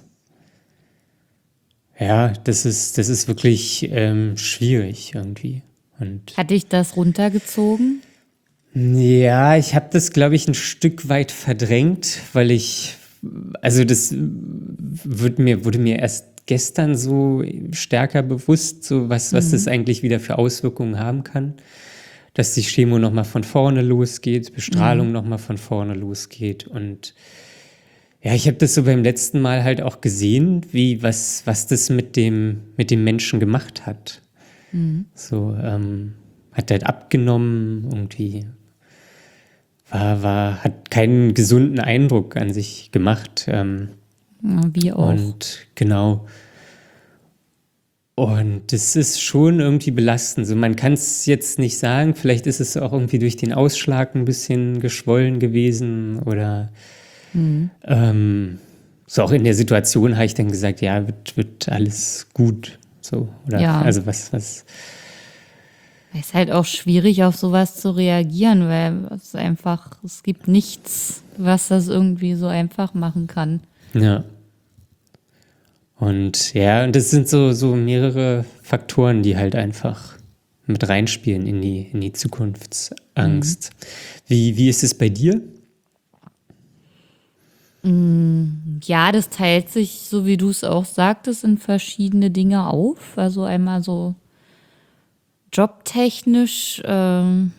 ja, das ist, das ist wirklich ähm, schwierig irgendwie. Und Hat dich das runtergezogen? ja, ich habe das, glaube ich, ein Stück weit verdrängt, weil ich, also das wird mir, wurde mir erst gestern so stärker bewusst, so was, was das eigentlich wieder für Auswirkungen haben kann. Dass die Chemo nochmal von vorne losgeht, Bestrahlung mhm. nochmal von vorne losgeht. Und ja, ich habe das so beim letzten Mal halt auch gesehen, wie was, was das mit dem, mit dem Menschen gemacht hat. Mhm. So, ähm, hat halt abgenommen, irgendwie war, war, hat keinen gesunden Eindruck an sich gemacht. Ähm, ja, wie auch. Und genau. Und das ist schon irgendwie belastend. So, man kann es jetzt nicht sagen, vielleicht ist es auch irgendwie durch den Ausschlag ein bisschen geschwollen gewesen oder mhm. ähm, so auch in der Situation habe ich dann gesagt, ja, wird, wird alles gut. So, oder ja. Also was, was. Es ist halt auch schwierig, auf sowas zu reagieren, weil es einfach, es gibt nichts, was das irgendwie so einfach machen kann. Ja. Und ja, und das sind so, so mehrere Faktoren, die halt einfach mit reinspielen in die, in die Zukunftsangst. Mhm. Wie, wie ist es bei dir? Ja, das teilt sich, so wie du es auch sagtest, in verschiedene Dinge auf. Also einmal so jobtechnisch, ähm,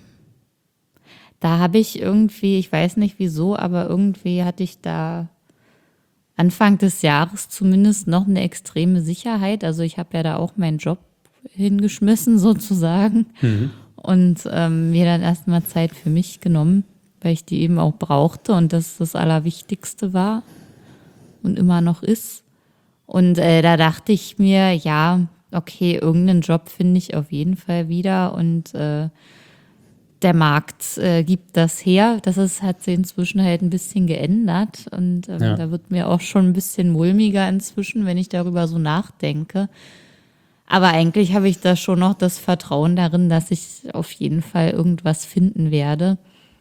da habe ich irgendwie, ich weiß nicht wieso, aber irgendwie hatte ich da Anfang des Jahres zumindest noch eine extreme Sicherheit. Also ich habe ja da auch meinen Job hingeschmissen sozusagen mhm. und ähm, mir dann erstmal Zeit für mich genommen, weil ich die eben auch brauchte und das das Allerwichtigste war und immer noch ist. Und äh, da dachte ich mir, ja, okay, irgendeinen Job finde ich auf jeden Fall wieder und äh, der Markt äh, gibt das her. Das ist, hat sich inzwischen halt ein bisschen geändert und ähm, ja. da wird mir auch schon ein bisschen mulmiger inzwischen, wenn ich darüber so nachdenke. Aber eigentlich habe ich da schon noch das Vertrauen darin, dass ich auf jeden Fall irgendwas finden werde,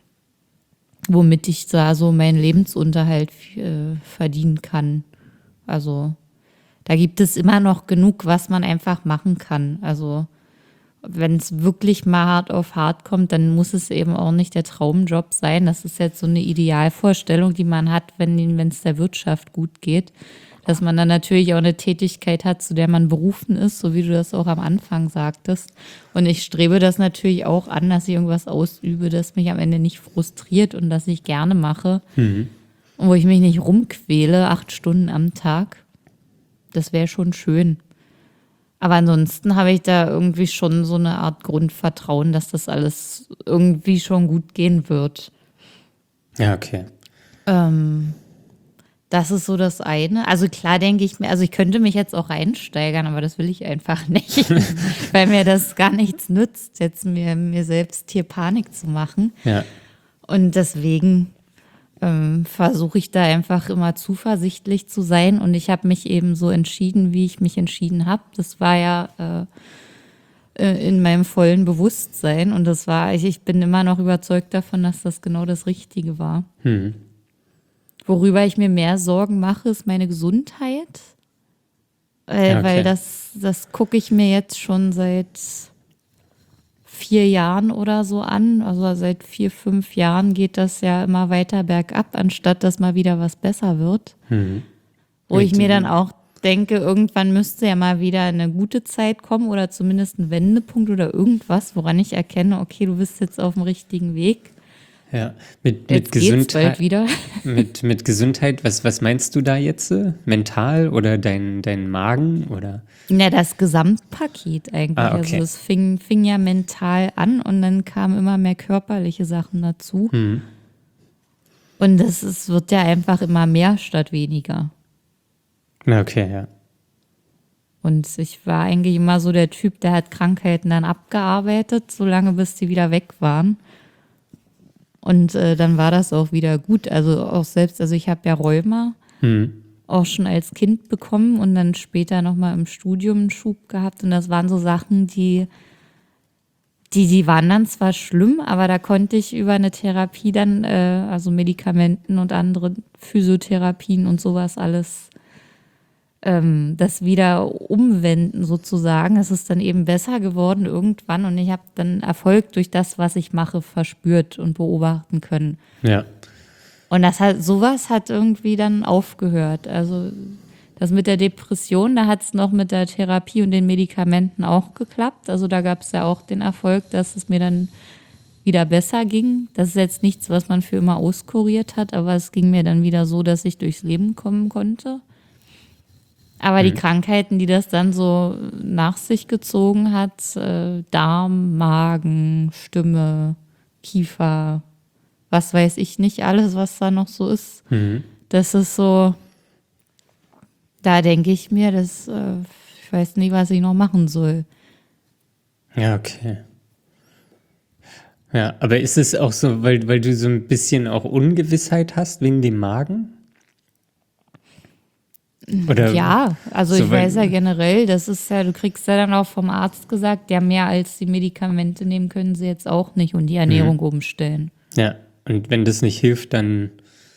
womit ich da so meinen Lebensunterhalt äh, verdienen kann. Also da gibt es immer noch genug, was man einfach machen kann. Also wenn es wirklich mal hart auf hart kommt, dann muss es eben auch nicht der Traumjob sein. Das ist jetzt so eine Idealvorstellung, die man hat, wenn es der Wirtschaft gut geht. Dass man dann natürlich auch eine Tätigkeit hat, zu der man berufen ist, so wie du das auch am Anfang sagtest. Und ich strebe das natürlich auch an, dass ich irgendwas ausübe, das mich am Ende nicht frustriert und das ich gerne mache. Mhm. Und wo ich mich nicht rumquäle, acht Stunden am Tag. Das wäre schon schön. Aber ansonsten habe ich da irgendwie schon so eine Art Grundvertrauen, dass das alles irgendwie schon gut gehen wird. Ja, okay. Ähm, das ist so das eine. Also klar denke ich mir, also ich könnte mich jetzt auch reinsteigern, aber das will ich einfach nicht, weil mir das gar nichts nützt, jetzt mir, mir selbst hier Panik zu machen. Ja. Und deswegen ähm, versuche ich da einfach immer zuversichtlich zu sein und ich habe mich eben so entschieden, wie ich mich entschieden habe. Das war ja äh, in meinem vollen Bewusstsein und das war, ich, ich bin immer noch überzeugt davon, dass das genau das Richtige war. Hm. Worüber ich mir mehr Sorgen mache, ist meine Gesundheit, äh, okay. weil das, das gucke ich mir jetzt schon seit vier Jahren oder so an. Also seit vier, fünf Jahren geht das ja immer weiter bergab, anstatt dass mal wieder was besser wird. Mhm. Wo ich mir dann auch denke, irgendwann müsste ja mal wieder eine gute Zeit kommen oder zumindest ein Wendepunkt oder irgendwas, woran ich erkenne, okay, du bist jetzt auf dem richtigen Weg. Ja, mit, mit jetzt Gesundheit. Bald wieder. Mit, mit Gesundheit, was, was meinst du da jetzt? Mental oder dein, dein Magen oder? Ja, das Gesamtpaket eigentlich. Ah, okay. Also es fing, fing ja mental an und dann kamen immer mehr körperliche Sachen dazu. Mhm. Und es, es wird ja einfach immer mehr statt weniger. Okay, ja. Und ich war eigentlich immer so der Typ, der hat Krankheiten dann abgearbeitet, solange bis die wieder weg waren. Und äh, dann war das auch wieder gut. Also auch selbst, also ich habe ja Rheuma Hm. auch schon als Kind bekommen und dann später nochmal im Studium einen Schub gehabt. Und das waren so Sachen, die, die, die waren dann zwar schlimm, aber da konnte ich über eine Therapie dann, äh, also Medikamenten und andere Physiotherapien und sowas alles, ähm, das wieder umwenden sozusagen. Es ist dann eben besser geworden irgendwann und ich habe dann Erfolg durch das, was ich mache, verspürt und beobachten können. Ja. Und das hat, sowas hat irgendwie dann aufgehört. Also das mit der Depression, da hat es noch mit der Therapie und den Medikamenten auch geklappt. Also da gab es ja auch den Erfolg, dass es mir dann wieder besser ging. Das ist jetzt nichts, was man für immer auskuriert hat, aber es ging mir dann wieder so, dass ich durchs Leben kommen konnte. Aber die Krankheiten, die das dann so nach sich gezogen hat, äh, Darm, Magen, Stimme, Kiefer, was weiß ich nicht, alles, was da noch so ist, Mhm. das ist so, da denke ich mir, das, äh, ich weiß nicht, was ich noch machen soll. Ja, okay. Ja, aber ist es auch so, weil, weil du so ein bisschen auch Ungewissheit hast wegen dem Magen? Oder Ja, also so, ich weil- weiß ja generell, das ist ja, du kriegst ja dann auch vom Arzt gesagt, ja, mehr als die Medikamente nehmen können sie jetzt auch nicht und die Ernährung umstellen. Ja, und wenn das nicht hilft, dann,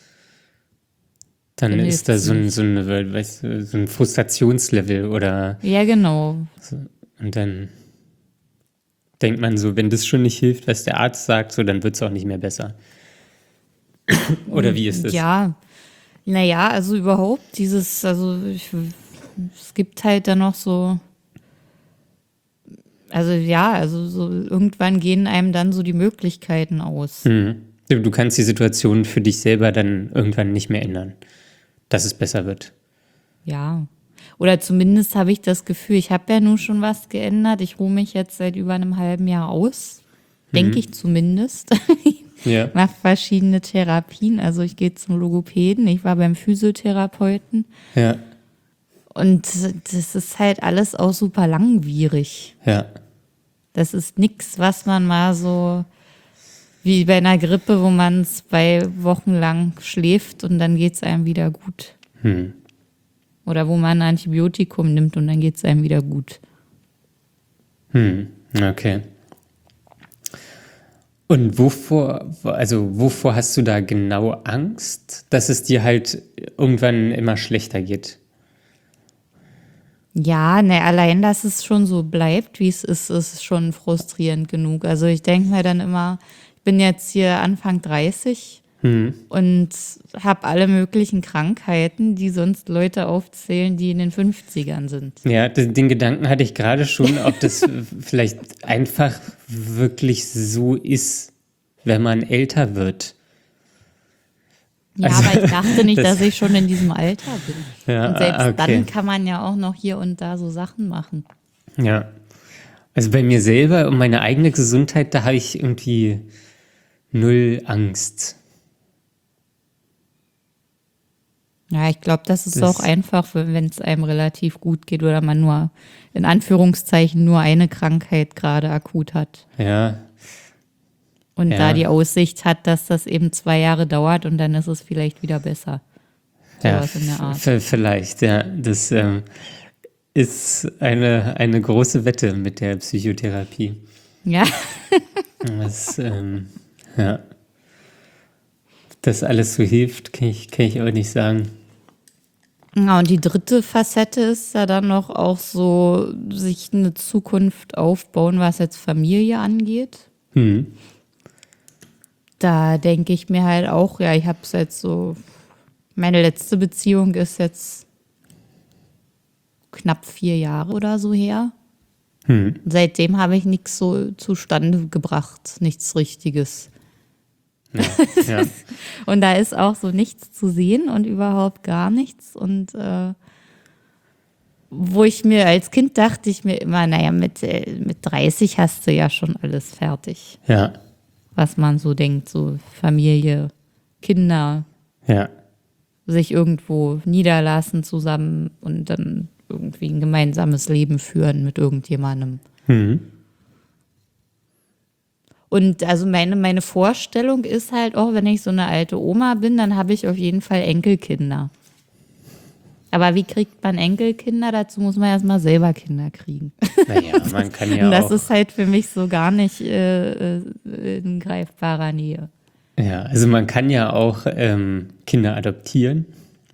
dann Dann ist da hilft's so ein, nicht. so, ein, weißt du, so ein Frustrationslevel oder Ja, genau. so. Und dann denkt man so, wenn das schon nicht hilft, was der Arzt sagt, so, dann wird es auch nicht mehr besser. Oder wie ist das? Ja, naja, also überhaupt dieses, also ich, es gibt halt dann noch so, also ja, also so irgendwann gehen einem dann so die Möglichkeiten aus. Mhm. Du du kannst die Situation für dich selber dann irgendwann nicht mehr ändern, dass es besser wird. Ja. Oder zumindest habe ich das Gefühl, ich habe ja nun schon was geändert. Ich ruhe mich jetzt seit über einem halben Jahr aus. Denke ich zumindest. Ja. Mache verschiedene Therapien. Also ich gehe zum Logopäden, ich war beim Physiotherapeuten. Ja, Und das ist halt alles auch super langwierig. ja, Das ist nichts, was man mal so wie bei einer Grippe, wo man zwei Wochen lang schläft und dann geht es einem wieder gut. hm. Oder wo man ein Antibiotikum nimmt und dann geht es einem wieder gut. Hm. Okay. Und wovor, also wovor hast du da genau Angst, dass es dir halt irgendwann immer schlechter geht? Ja, ne, allein, dass es schon so bleibt, wie es ist, ist schon frustrierend genug. Also ich denke mir dann immer, ich bin jetzt hier Anfang dreißig und habe alle möglichen Krankheiten, die sonst Leute aufzählen, die in den fünfzigern sind. Ja, den, den Gedanken hatte ich gerade schon, ob das vielleicht einfach wirklich so ist, wenn man älter wird. Ja, Also, aber ich dachte nicht, das- dass ich schon in diesem Alter bin. Ja, Und selbst okay. dann kann man ja auch noch hier und da so Sachen machen. Ja. Also bei mir selber um meine eigene Gesundheit, da habe ich irgendwie null Angst. Ja, ich glaube, das ist Das- auch einfach, wenn es einem relativ gut geht oder man nur, in Anführungszeichen, nur eine Krankheit gerade akut hat. Ja, Und Ja. da die Aussicht hat, dass das eben zwei Jahre dauert und dann ist es vielleicht wieder besser. ja, Sowas in der Art. v- vielleicht, ja. Das ähm, ist eine, eine große Wette mit der Psychotherapie. Ja, Das, ähm, ja. Das alles so hilft, kann ich, kann ich auch nicht sagen. ja, und die dritte Facette ist ja dann noch auch so, sich eine Zukunft aufbauen, was jetzt Familie angeht. Hm. Da denke ich mir halt auch, ja, ich habe es jetzt so, meine letzte Beziehung ist jetzt knapp vier Jahre oder so her. Hm. Seitdem habe ich nichts so zustande gebracht, nichts Richtiges. Ja, ja. Und da ist auch so nichts zu sehen und überhaupt gar nichts. Und äh, wo ich mir als Kind dachte ich mir immer, naja, mit, äh, mit dreißig hast du ja schon alles fertig. ja, Was man so denkt, so Familie, Kinder, ja. sich irgendwo niederlassen zusammen und dann irgendwie ein gemeinsames Leben führen mit irgendjemandem. Hm. Und also meine, meine Vorstellung ist halt auch, wenn ich so eine alte Oma bin, dann habe ich auf jeden Fall Enkelkinder. Aber wie kriegt man Enkelkinder? Dazu muss man erstmal selber Kinder kriegen. Naja, man kann ja Und das auch. ist halt für mich so gar nicht äh, in greifbarer Nähe. Ja, also man kann ja auch ähm, Kinder adoptieren.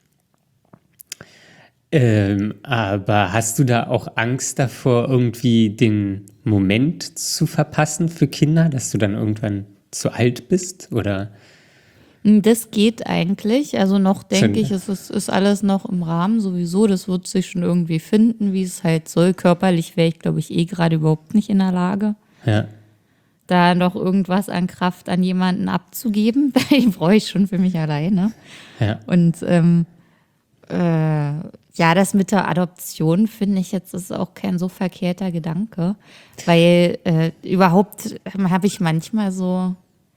Ähm, aber hast du da auch Angst davor, irgendwie den Moment zu verpassen für Kinder, dass du dann irgendwann zu alt bist? Oder Das geht eigentlich. Also noch denke Schon- ich, es ist, ist alles noch im Rahmen sowieso. Das wird sich schon irgendwie finden, wie es halt soll. Körperlich wäre ich, glaube ich, eh gerade überhaupt nicht in der Lage, ja, da noch irgendwas an Kraft an jemanden abzugeben. Die brauche ich schon für mich alleine. ja, Und ähm, äh, ja, das mit der Adoption finde ich jetzt ist auch kein so verkehrter Gedanke, weil äh, überhaupt habe ich manchmal so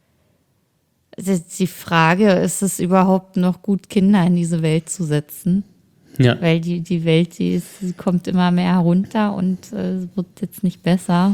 die die Frage, ist es überhaupt noch gut, Kinder in diese Welt zu setzen? ja, Weil die, die Welt, die, ist, die kommt immer mehr herunter und äh, es wird jetzt nicht besser.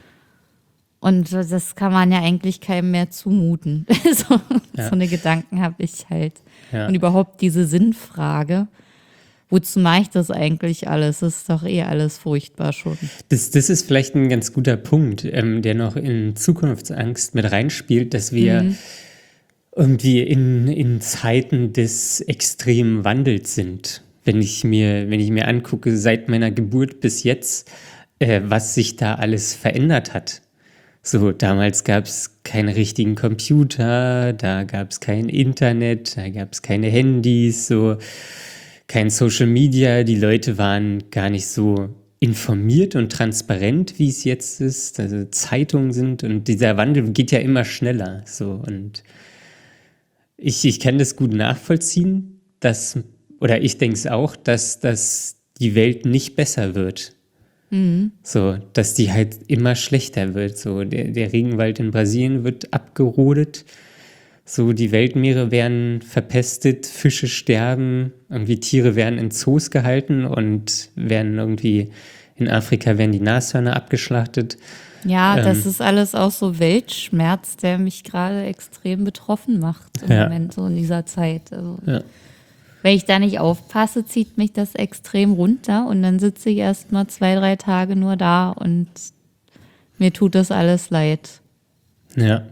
Und äh, das kann man ja eigentlich keinem mehr zumuten. so, Ja. so eine Gedanken habe ich halt. Ja. Und überhaupt diese Sinnfrage. Wozu mache ich das eigentlich alles? Das ist doch eh alles furchtbar schon. Das, das ist vielleicht ein ganz guter Punkt, ähm, der noch in Zukunftsangst mit reinspielt, dass wir irgendwie in, in Zeiten des extremen Wandels sind. Wenn ich mir, wenn ich mir angucke, seit meiner Geburt bis jetzt, äh, was sich da alles verändert hat. So, damals gab es keine richtigen Computer, da gab es kein Internet, da gab es keine Handys, so kein Social Media. Die Leute waren gar nicht so informiert und transparent, wie es jetzt ist. Also Zeitungen sind und dieser Wandel geht ja immer schneller. So und ich, ich kann das gut nachvollziehen, dass, oder ich denke es auch, dass, dass die Welt nicht besser wird. So, dass die halt immer schlechter wird. So, der, der Regenwald in Brasilien wird abgerodet. So, die Weltmeere werden verpestet, Fische sterben, irgendwie Tiere werden in Zoos gehalten und werden irgendwie in Afrika werden die Nashörner abgeschlachtet. Ja, Ähm. das ist alles auch so Weltschmerz, der mich gerade extrem betroffen macht im Ja. Moment, so in dieser Zeit. Also, Ja. wenn ich da nicht aufpasse, zieht mich das extrem runter und dann sitze ich erst mal zwei, drei Tage nur da und mir tut das alles leid. Ja.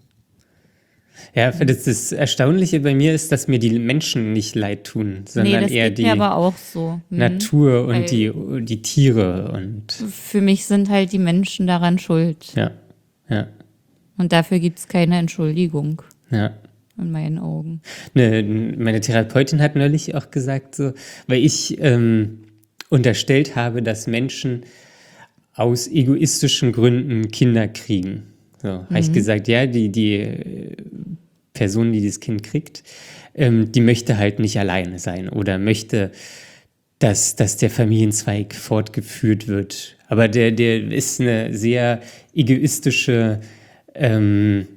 Ja, das, das Erstaunliche bei mir ist, dass mir die Menschen nicht leid tun, Nee, sondern das eher geht die mir aber auch so. Hm. Natur und Weil- die, die Tiere und Für mich sind halt die Menschen daran schuld. ja, ja, Und dafür gibt es keine Entschuldigung ja. in meinen Augen. Ne, meine Therapeutin hat neulich auch gesagt, so, weil ich ähm, unterstellt habe, dass Menschen aus egoistischen Gründen Kinder kriegen. So, habe ich gesagt, ja, die, die äh, Person, die das Kind kriegt, ähm, die möchte halt nicht alleine sein oder möchte, dass, dass der Familienzweig fortgeführt wird. Aber der, der ist eine sehr egoistische ähm,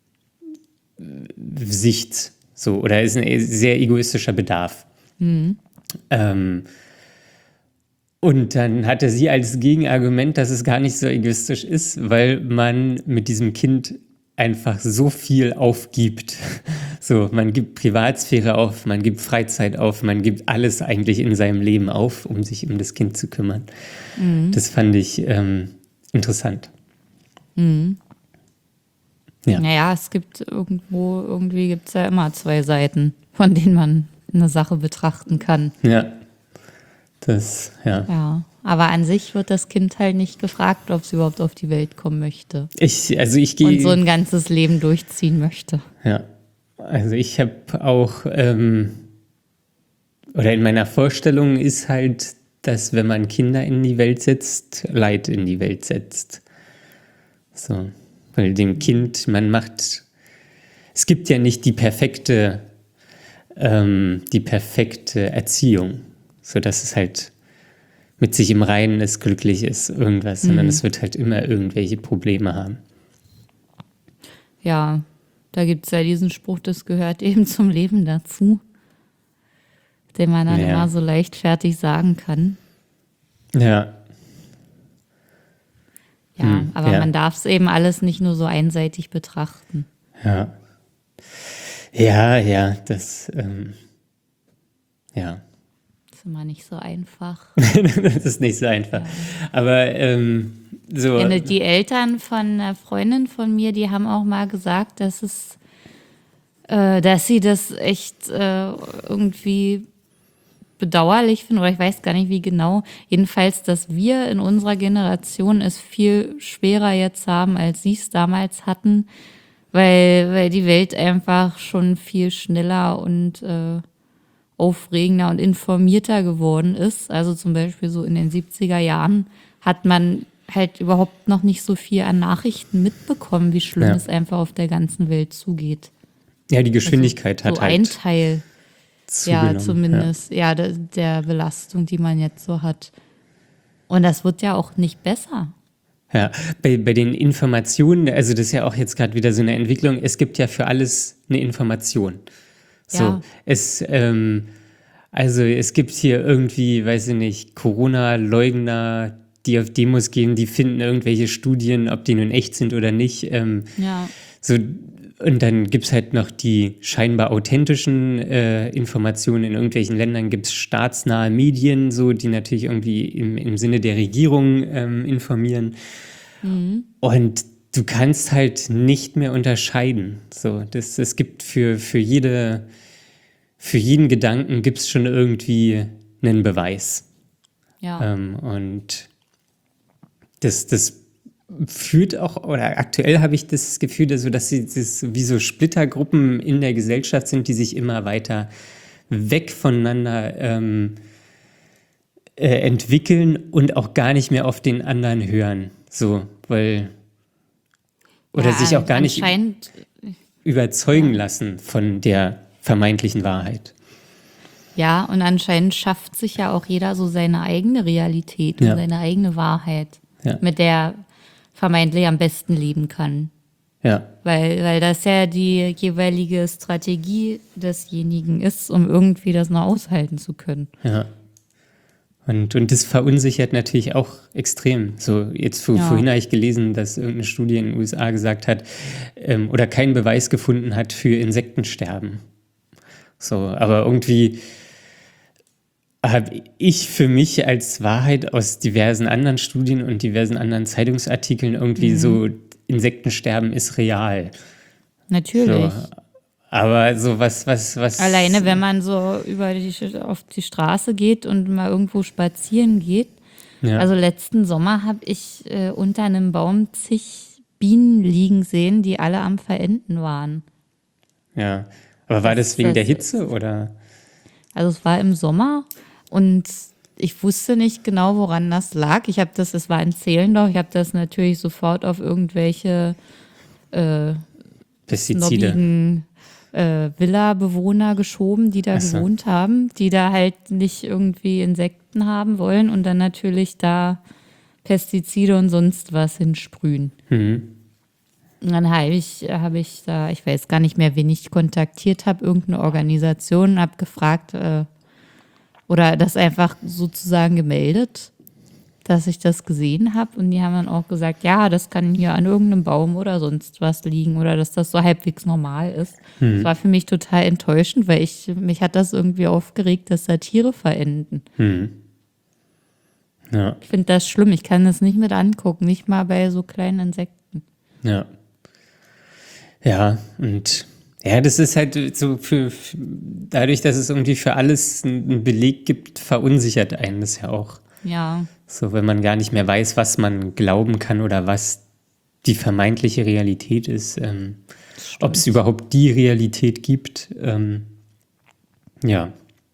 Sicht, so, oder ist ein sehr egoistischer Bedarf. Ähm, und dann hatte sie als Gegenargument, dass es gar nicht so egoistisch ist, weil man mit diesem Kind einfach so viel aufgibt. So, man gibt Privatsphäre auf, man gibt Freizeit auf, man gibt alles eigentlich in seinem Leben auf, um sich um das Kind zu kümmern. Das fand ich ähm, interessant. Ja. Naja, es gibt irgendwo, irgendwie gibt es ja immer zwei Seiten, von denen man eine Sache betrachten kann. Ja, das, ja. Ja, aber an sich wird das Kind halt nicht gefragt, ob es überhaupt auf die Welt kommen möchte Ich, also ich und so gehe, ein ganzes Leben durchziehen möchte. ja, also ich habe auch, ähm, oder in meiner Vorstellung ist halt, dass wenn man Kinder in die Welt setzt, Leid in die Welt setzt. So, weil dem Kind, man macht, es gibt ja nicht die perfekte, ähm, die perfekte Erziehung, so dass es halt mit sich im Reinen ist, glücklich ist, irgendwas, sondern es wird halt immer irgendwelche Probleme haben. Ja, da gibt es ja diesen Spruch, das gehört eben zum Leben dazu, den man dann Ja. immer so leichtfertig sagen kann. Ja, Ja, Hm, aber ja. man darf es eben alles nicht nur so einseitig betrachten. Ja. Ja, ja, das, ähm, ja. Das ist immer nicht so einfach. Das ist nicht so einfach. Ja. Aber ähm, so. Ja, ne, die Eltern von einer Freundin von mir, die haben auch mal gesagt, dass es, äh, dass sie das echt äh, irgendwie bedauerlich finden, oder ich weiß gar nicht wie genau. Jedenfalls, dass wir in unserer Generation es viel schwerer jetzt haben, als sie es damals hatten, weil, weil die Welt einfach schon viel schneller und äh, aufregender und informierter geworden ist. Also zum Beispiel so in den siebziger Jahren hat man halt überhaupt noch nicht so viel an Nachrichten mitbekommen, wie schlimm Ja. es einfach auf der ganzen Welt zugeht. Ja, die Geschwindigkeit so hat so halt ein Teil, zugenommen. ja, zumindest, ja, der, der Belastung, die man jetzt so hat. Und das wird ja auch nicht besser. Ja, bei, bei den Informationen, also das ist ja auch jetzt gerade wieder so eine Entwicklung, es gibt ja für alles eine Information. So, Ja. es, ähm, also es gibt hier irgendwie, weiß ich nicht, Corona-Leugner, die auf Demos gehen, die finden irgendwelche Studien, ob die nun echt sind oder nicht. Ähm, Ja, so, und dann gibt es halt noch die scheinbar authentischen äh, Informationen. In irgendwelchen Ländern gibt es staatsnahe Medien, so, die natürlich irgendwie im, im Sinne der Regierung ähm, informieren. Und du kannst halt nicht mehr unterscheiden. So, das, es gibt für, für, jede, für jeden Gedanken gibt es schon irgendwie einen Beweis. ja. Ähm, und das, das führt auch, oder aktuell habe ich das Gefühl, dass, so, dass sie das wie so Splittergruppen in der Gesellschaft sind, die sich immer weiter weg voneinander ähm, äh, entwickeln und auch gar nicht mehr auf den anderen hören. So, weil. Oder ja, sich auch gar nicht anscheinend, überzeugen lassen von der vermeintlichen Wahrheit. ja, und anscheinend schafft sich ja auch jeder so seine eigene Realität Ja. und seine eigene Wahrheit, Ja. mit der er vermeintlich am besten leben kann. Ja, Weil, weil das ja die jeweilige Strategie desjenigen ist, um irgendwie das noch aushalten zu können. ja. Und, und das verunsichert natürlich auch extrem. So, jetzt vor, Ja. vorhin habe ich gelesen, dass irgendeine Studie in den U S A gesagt hat, ähm, oder keinen Beweis gefunden hat für Insektensterben. So, aber irgendwie habe ich für mich als Wahrheit aus diversen anderen Studien und diversen anderen Zeitungsartikeln irgendwie so, Insektensterben ist real. Natürlich. So, aber so was, was, was. Alleine, wenn man so über die, auf die Straße geht und mal irgendwo spazieren geht. Ja. Also letzten Sommer habe ich äh, unter einem Baum zig Bienen liegen sehen, die alle am Verenden waren. Ja. Aber war das wegen das- der Hitze oder? Also es war im Sommer und ich wusste nicht genau, woran das lag. Ich habe das, es war in Zehlendorf, ich habe das natürlich sofort auf irgendwelche äh, Pestizide. snobbigen äh, Villa-Bewohner geschoben, die da Ach so. gewohnt haben, die da halt nicht irgendwie Insekten haben wollen und dann natürlich da Pestizide und sonst was hinsprühen. Mhm. Und dann habe ich, habe ich da, ich weiß gar nicht mehr, wen ich kontaktiert habe, irgendeine Organisation, habe gefragt äh, oder das einfach sozusagen gemeldet, dass ich das gesehen habe. Und die haben dann auch gesagt, ja, das kann hier an irgendeinem Baum oder sonst was liegen oder dass das so halbwegs normal ist. Das war für mich total enttäuschend, weil ich, mich hat das irgendwie aufgeregt, dass da Tiere verenden. Mhm. Ja, Ich finde das schlimm, ich kann das nicht mit angucken, nicht mal bei so kleinen Insekten. ja. Ja, und ja, das ist halt so für, für dadurch, dass es irgendwie für alles einen Beleg gibt, verunsichert einen das ja auch. Ja, So, wenn man gar nicht mehr weiß, was man glauben kann oder was die vermeintliche Realität ist, ähm, ob es überhaupt die Realität gibt. Ähm, ja.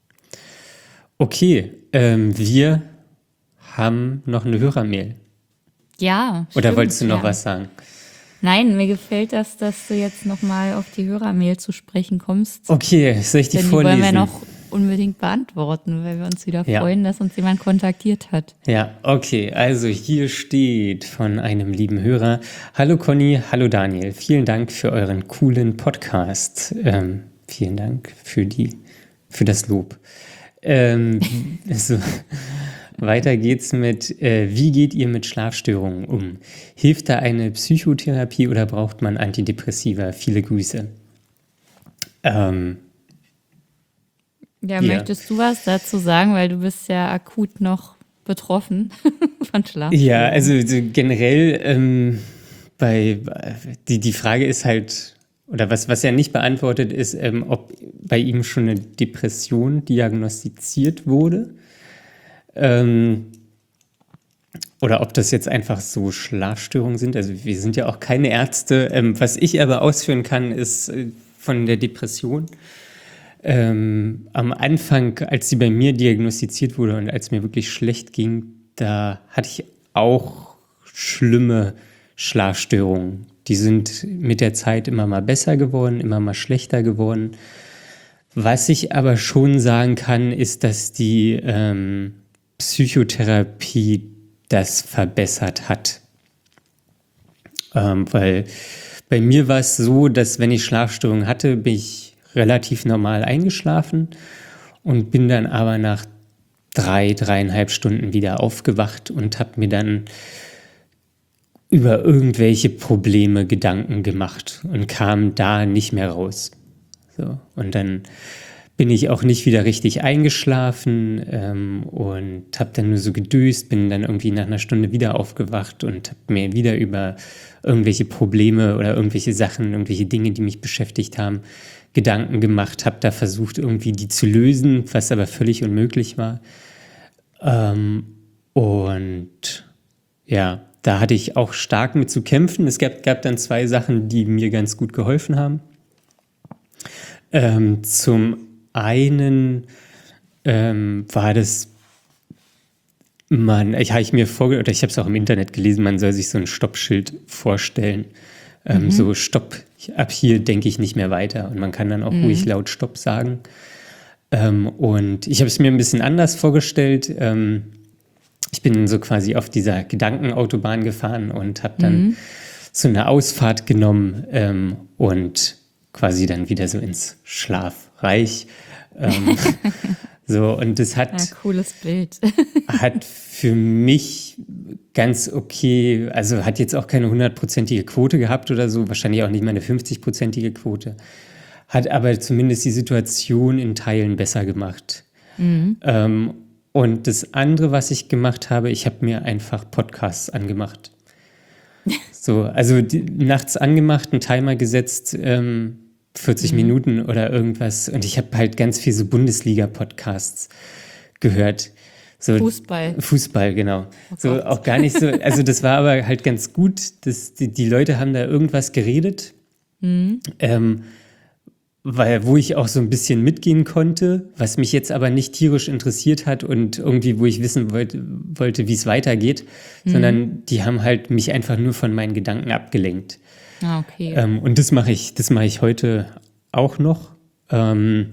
Okay, ähm, wir haben noch eine Hörermail. ja. Oder stimmt, wolltest du noch ja. was sagen? Nein, mir gefällt das, dass du jetzt nochmal auf die Hörermail zu sprechen kommst. Okay, soll ich die Denn die vorlesen? wollen wir noch unbedingt beantworten, weil wir uns wieder Ja. freuen, dass uns jemand kontaktiert hat. Ja, okay, also hier steht von einem lieben Hörer: Hallo Conny, hallo Daniel, vielen Dank für euren coolen Podcast. Ähm, vielen Dank für die, für das Lob. Ähm, so, Weiter geht's mit, äh, wie geht ihr mit Schlafstörungen um? Hilft da eine Psychotherapie oder braucht man Antidepressiva? Viele Grüße. Ähm, Ja, ja. möchtest du was dazu sagen, weil du bist ja akut noch betroffen von Schlafstörungen? Ja, also so generell ähm, bei die, die Frage ist halt, oder was, was er nicht beantwortet ist, ähm, ob bei ihm schon eine Depression diagnostiziert wurde. Ähm, oder ob das jetzt einfach so Schlafstörungen sind. Also wir sind ja auch keine Ärzte. Ähm, was ich aber ausführen kann, ist äh, von der Depression. Ähm, am Anfang, als sie bei mir diagnostiziert wurde und als mir wirklich schlecht ging, da hatte ich auch schlimme Schlafstörungen. Die sind mit der Zeit immer mal besser geworden, immer mal schlechter geworden. Was ich aber schon sagen kann, ist, dass die ähm, Psychotherapie das verbessert hat. Ähm, weil bei mir war es so, dass wenn ich Schlafstörungen hatte, bin ich relativ normal eingeschlafen und bin dann aber nach drei, dreieinhalb Stunden wieder aufgewacht und habe mir dann über irgendwelche Probleme Gedanken gemacht und kam da nicht mehr raus. So, und dann bin ich auch nicht wieder richtig eingeschlafen ähm, und habe dann nur so gedöst, bin dann irgendwie nach einer Stunde wieder aufgewacht und habe mir wieder über irgendwelche Probleme oder irgendwelche Sachen, irgendwelche Dinge, die mich beschäftigt haben, Gedanken gemacht, habe da versucht, irgendwie die zu lösen, was aber völlig unmöglich war. Ähm, und ja, da hatte ich auch stark mit zu kämpfen. Es gab, gab dann zwei Sachen, die mir ganz gut geholfen haben. Ähm, zum einen ähm, war das, man, ich habe ich mir vorge- oder ich habe es auch im Internet gelesen, man soll sich so ein Stoppschild vorstellen. Ähm, mhm. So, Stopp, ab hier denke ich nicht mehr weiter. Und man kann dann auch mhm. ruhig laut Stopp sagen. Ähm, und ich habe es mir ein bisschen anders vorgestellt. Ähm, ich bin so quasi auf dieser Gedankenautobahn gefahren und habe dann mhm. so eine Ausfahrt genommen ähm, und quasi dann wieder so ins Schlafreich. Ähm, so, und das hat, ja, cooles Bild. hat für mich ganz okay, also hat jetzt auch keine hundertprozentige Quote gehabt oder so, wahrscheinlich auch nicht mal eine fünfzigprozentige Quote, hat aber zumindest die Situation in Teilen besser gemacht. Mhm. Ähm, und das andere, was ich gemacht habe, ich habe mir einfach Podcasts angemacht. So, also die, nachts angemacht, einen Timer gesetzt, ähm, vierzig mhm. Minuten oder irgendwas. Und ich habe halt ganz viel so Bundesliga-Podcasts gehört. So, Fußball. Fußball, genau. Oh so Gott. Auch gar nicht so, also das war aber halt ganz gut. Das, die, die Leute haben da irgendwas geredet. Mhm. Ähm, weil, wo ich auch so ein bisschen mitgehen konnte, was mich jetzt aber nicht tierisch interessiert hat und irgendwie, wo ich wissen wollte, wollte wie es weitergeht, mhm. sondern die haben halt mich einfach nur von meinen Gedanken abgelenkt. Ah, okay. Ähm, und das mache ich, das mache ich heute auch noch. Ähm,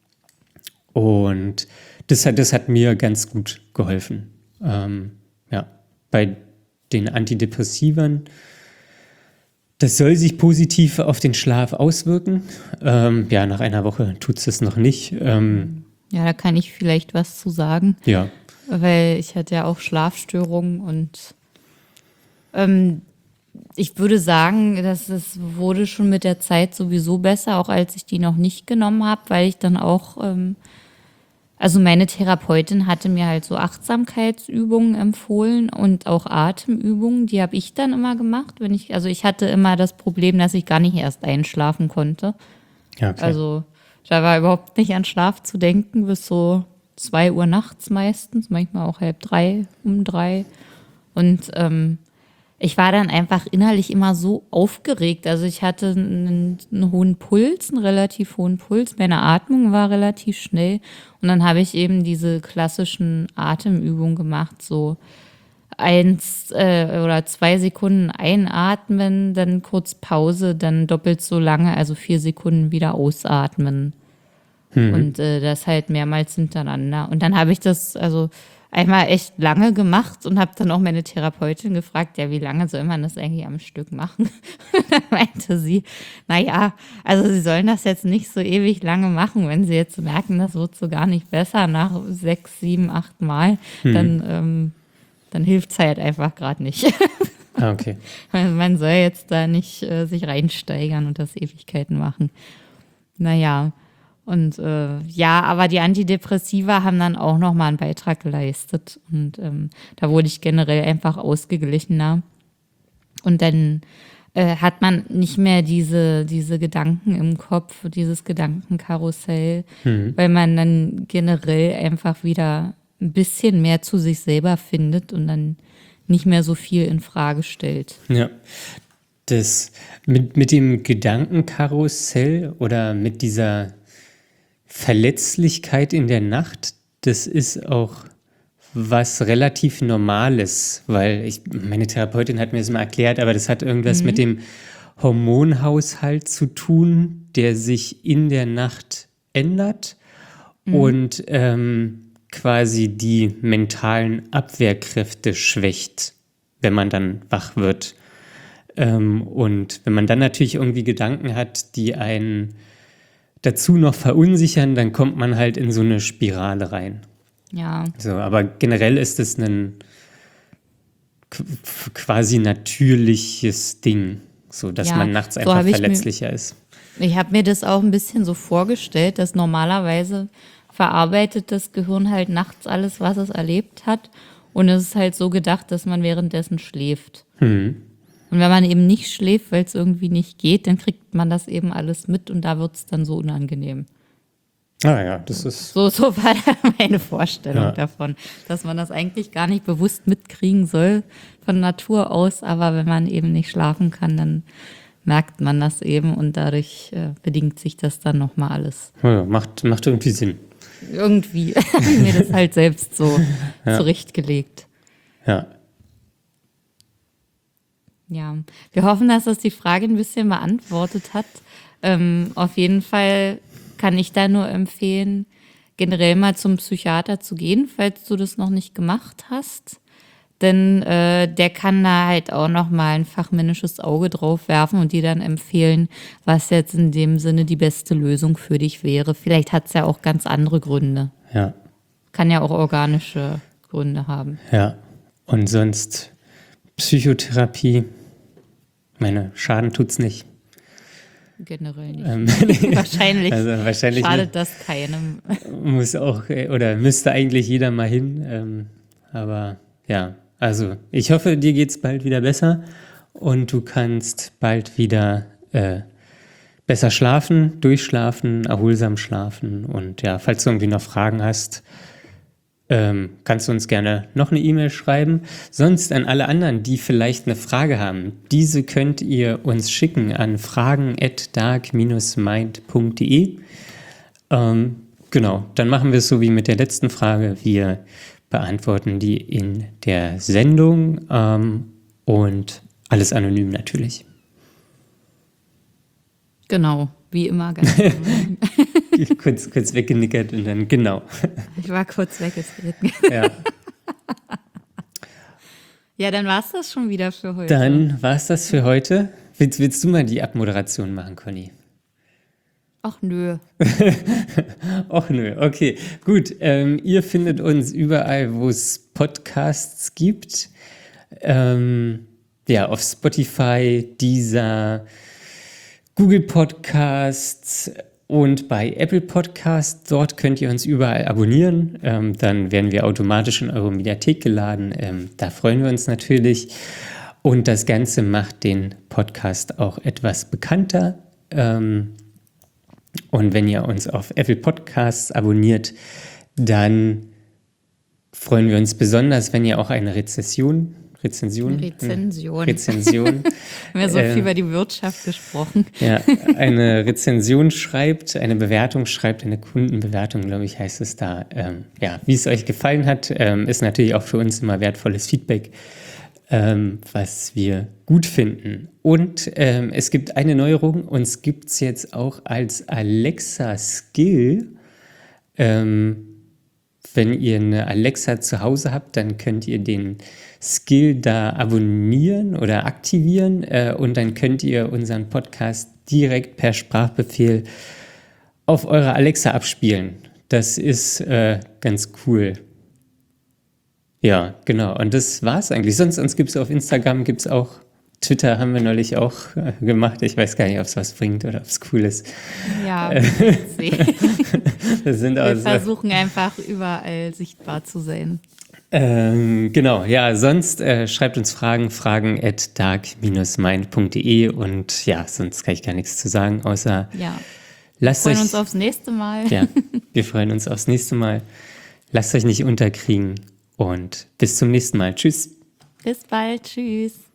und das hat, das hat mir ganz gut geholfen. Ähm, ja, bei den Antidepressivern, das soll sich positiv auf den Schlaf auswirken. Ähm, ja, nach einer Woche tut es das noch nicht. Ähm, ja, da kann ich vielleicht was zu sagen. Ja. Weil ich hatte ja auch Schlafstörungen und ähm, ich würde sagen, dass es wurde schon mit der Zeit sowieso besser, auch als ich die noch nicht genommen habe, weil ich dann auch, ähm, also meine Therapeutin hatte mir halt so Achtsamkeitsübungen empfohlen und auch Atemübungen, die habe ich dann immer gemacht, wenn ich, also ich hatte immer das Problem, dass ich gar nicht erst einschlafen konnte. Ja, okay. Also da war überhaupt nicht an Schlaf zu denken, bis so zwei Uhr nachts meistens, manchmal auch halb drei, um drei. Und ähm, ich war dann einfach innerlich immer so aufgeregt. Also ich hatte einen, einen hohen Puls, einen relativ hohen Puls. Meine Atmung war relativ schnell. Und dann habe ich eben diese klassischen Atemübungen gemacht, so eins äh, oder zwei Sekunden einatmen, dann kurz Pause, dann doppelt so lange, also vier Sekunden wieder ausatmen. Mhm. Und äh, das halt mehrmals hintereinander. Und dann habe ich das, also einmal echt lange gemacht und habe dann auch meine Therapeutin gefragt, ja, wie lange soll man das eigentlich am Stück machen? Dann meinte sie, naja, also sie sollen das jetzt nicht so ewig lange machen. Wenn sie jetzt merken, das wird so gar nicht besser nach sechs, sieben, acht Mal, hm. dann, ähm, dann hilft es halt einfach gerade nicht. Ah, okay. Man soll jetzt da nicht äh, sich reinsteigern und das Ewigkeiten machen. Naja, und äh, ja, aber die Antidepressiva haben dann auch nochmal einen Beitrag geleistet. Und ähm, da wurde ich generell einfach ausgeglichener. Und dann äh, hat man nicht mehr diese, diese Gedanken im Kopf, dieses Gedankenkarussell, mhm. weil man dann generell einfach wieder ein bisschen mehr zu sich selber findet und dann nicht mehr so viel in Frage stellt. Ja, das mit, mit dem Gedankenkarussell oder mit dieser Verletzlichkeit in der Nacht, das ist auch was relativ Normales, weil ich, meine Therapeutin hat mir das mal erklärt, aber das hat irgendwas mhm. mit dem Hormonhaushalt zu tun, der sich in der Nacht ändert mhm. und ähm, quasi die mentalen Abwehrkräfte schwächt, wenn man dann wach wird. Ähm, und wenn man dann natürlich irgendwie Gedanken hat, die einen dazu noch verunsichern, dann kommt man halt in so eine Spirale rein. Ja. So, aber generell ist es ein k- quasi natürliches Ding, so dass Ja, man nachts so einfach habe ich verletzlicher mir- ist. Ich habe mir das auch ein bisschen so vorgestellt, dass normalerweise verarbeitet das Gehirn halt nachts alles, was es erlebt hat. Und es ist halt so gedacht, dass man währenddessen schläft. Hm. Und wenn man eben nicht schläft, weil es irgendwie nicht geht, dann kriegt man das eben alles mit und da wird es dann so unangenehm. Ah ja, das ist... So, so war meine Vorstellung Ja. davon, dass man das eigentlich gar nicht bewusst mitkriegen soll von Natur aus, aber wenn man eben nicht schlafen kann, dann merkt man das eben und dadurch äh, bedingt sich das dann nochmal alles. Ja, macht, macht irgendwie Sinn. Irgendwie habe ich mir das halt selbst so Ja. zurechtgelegt. Ja. Ja, wir hoffen, dass das die Frage ein bisschen beantwortet hat. Ähm, auf jeden Fall kann ich da nur empfehlen, generell mal zum Psychiater zu gehen, falls du das noch nicht gemacht hast. Denn äh, der kann da halt auch noch mal ein fachmännisches Auge drauf werfen und dir dann empfehlen, was jetzt in dem Sinne die beste Lösung für dich wäre. Vielleicht hat es ja auch ganz andere Gründe. Ja. Kann ja auch organische Gründe haben. Ja. Und sonst Psychotherapie, meine, Schaden tut's nicht. Generell nicht. Ähm, wahrscheinlich, also wahrscheinlich schadet das keinem. muss auch äh, oder müsste eigentlich jeder mal hin. Ähm, aber ja, also ich hoffe, dir geht's bald wieder besser und du kannst bald wieder äh, besser schlafen, durchschlafen, erholsam schlafen. Und ja, falls du irgendwie noch Fragen hast, ähm, kannst du uns gerne noch eine E-Mail schreiben. Sonst an alle anderen, die vielleicht eine Frage haben, diese könnt ihr uns schicken an fragen at dark dash mind punkt de. Ähm, genau, dann machen wir es so wie mit der letzten Frage. Wir beantworten die in der Sendung ähm, und alles anonym natürlich. Genau, wie immer ganz anonym. kurz, kurz weggenickert und dann genau. Ich war kurz weggetreten. Ja. Ja, dann war es das schon wieder für heute. Dann war es das für heute. Willst, willst du mal die Abmoderation machen, Conny? Ach nö. Ach nö, okay. Gut, ähm, ihr findet uns überall, wo es Podcasts gibt. Ähm, ja, auf Spotify, Deezer, Google Podcasts und bei Apple Podcasts. Dort könnt ihr uns überall abonnieren. Ähm, dann werden wir automatisch in eure Mediathek geladen. Ähm, da freuen wir uns natürlich. Und das Ganze macht den Podcast auch etwas bekannter. Ähm, und wenn ihr uns auf Apple Podcasts abonniert, dann freuen wir uns besonders, wenn ihr auch eine Rezession Rezension? Rezension. Rezension. Wir haben ja so äh, viel über die Wirtschaft gesprochen. Ja, eine Rezension schreibt, eine Bewertung schreibt, eine Kundenbewertung, glaube ich, heißt es da. Ähm, ja, wie es euch gefallen hat, ähm, ist natürlich auch für uns immer wertvolles Feedback, ähm, was wir gut finden. Und ähm, es gibt eine Neuerung, uns gibt es jetzt auch als Alexa-Skill ähm, wenn ihr eine Alexa zu Hause habt, dann könnt ihr den Skill da abonnieren oder aktivieren äh, und dann könnt ihr unseren Podcast direkt per Sprachbefehl auf eure Alexa abspielen. Das ist äh, ganz cool. Ja, genau. Und das war's eigentlich. Sonst, sonst gibt es auf Instagram, gibt es auch, Twitter haben wir neulich auch äh, gemacht. Ich weiß gar nicht, ob es was bringt oder ob es cool ist. Ja, Äh, das sind wir also, versuchen einfach überall sichtbar zu sein. ähm, genau, ja, sonst äh, schreibt uns Fragen, fragen at dark dash mind punkt de und ja, sonst kann ich gar nichts zu sagen, außer Ja, lasst wir freuen euch, uns aufs nächste Mal. ja, wir freuen uns aufs nächste Mal. Lasst euch nicht unterkriegen und bis zum nächsten Mal. Tschüss. Bis bald, tschüss.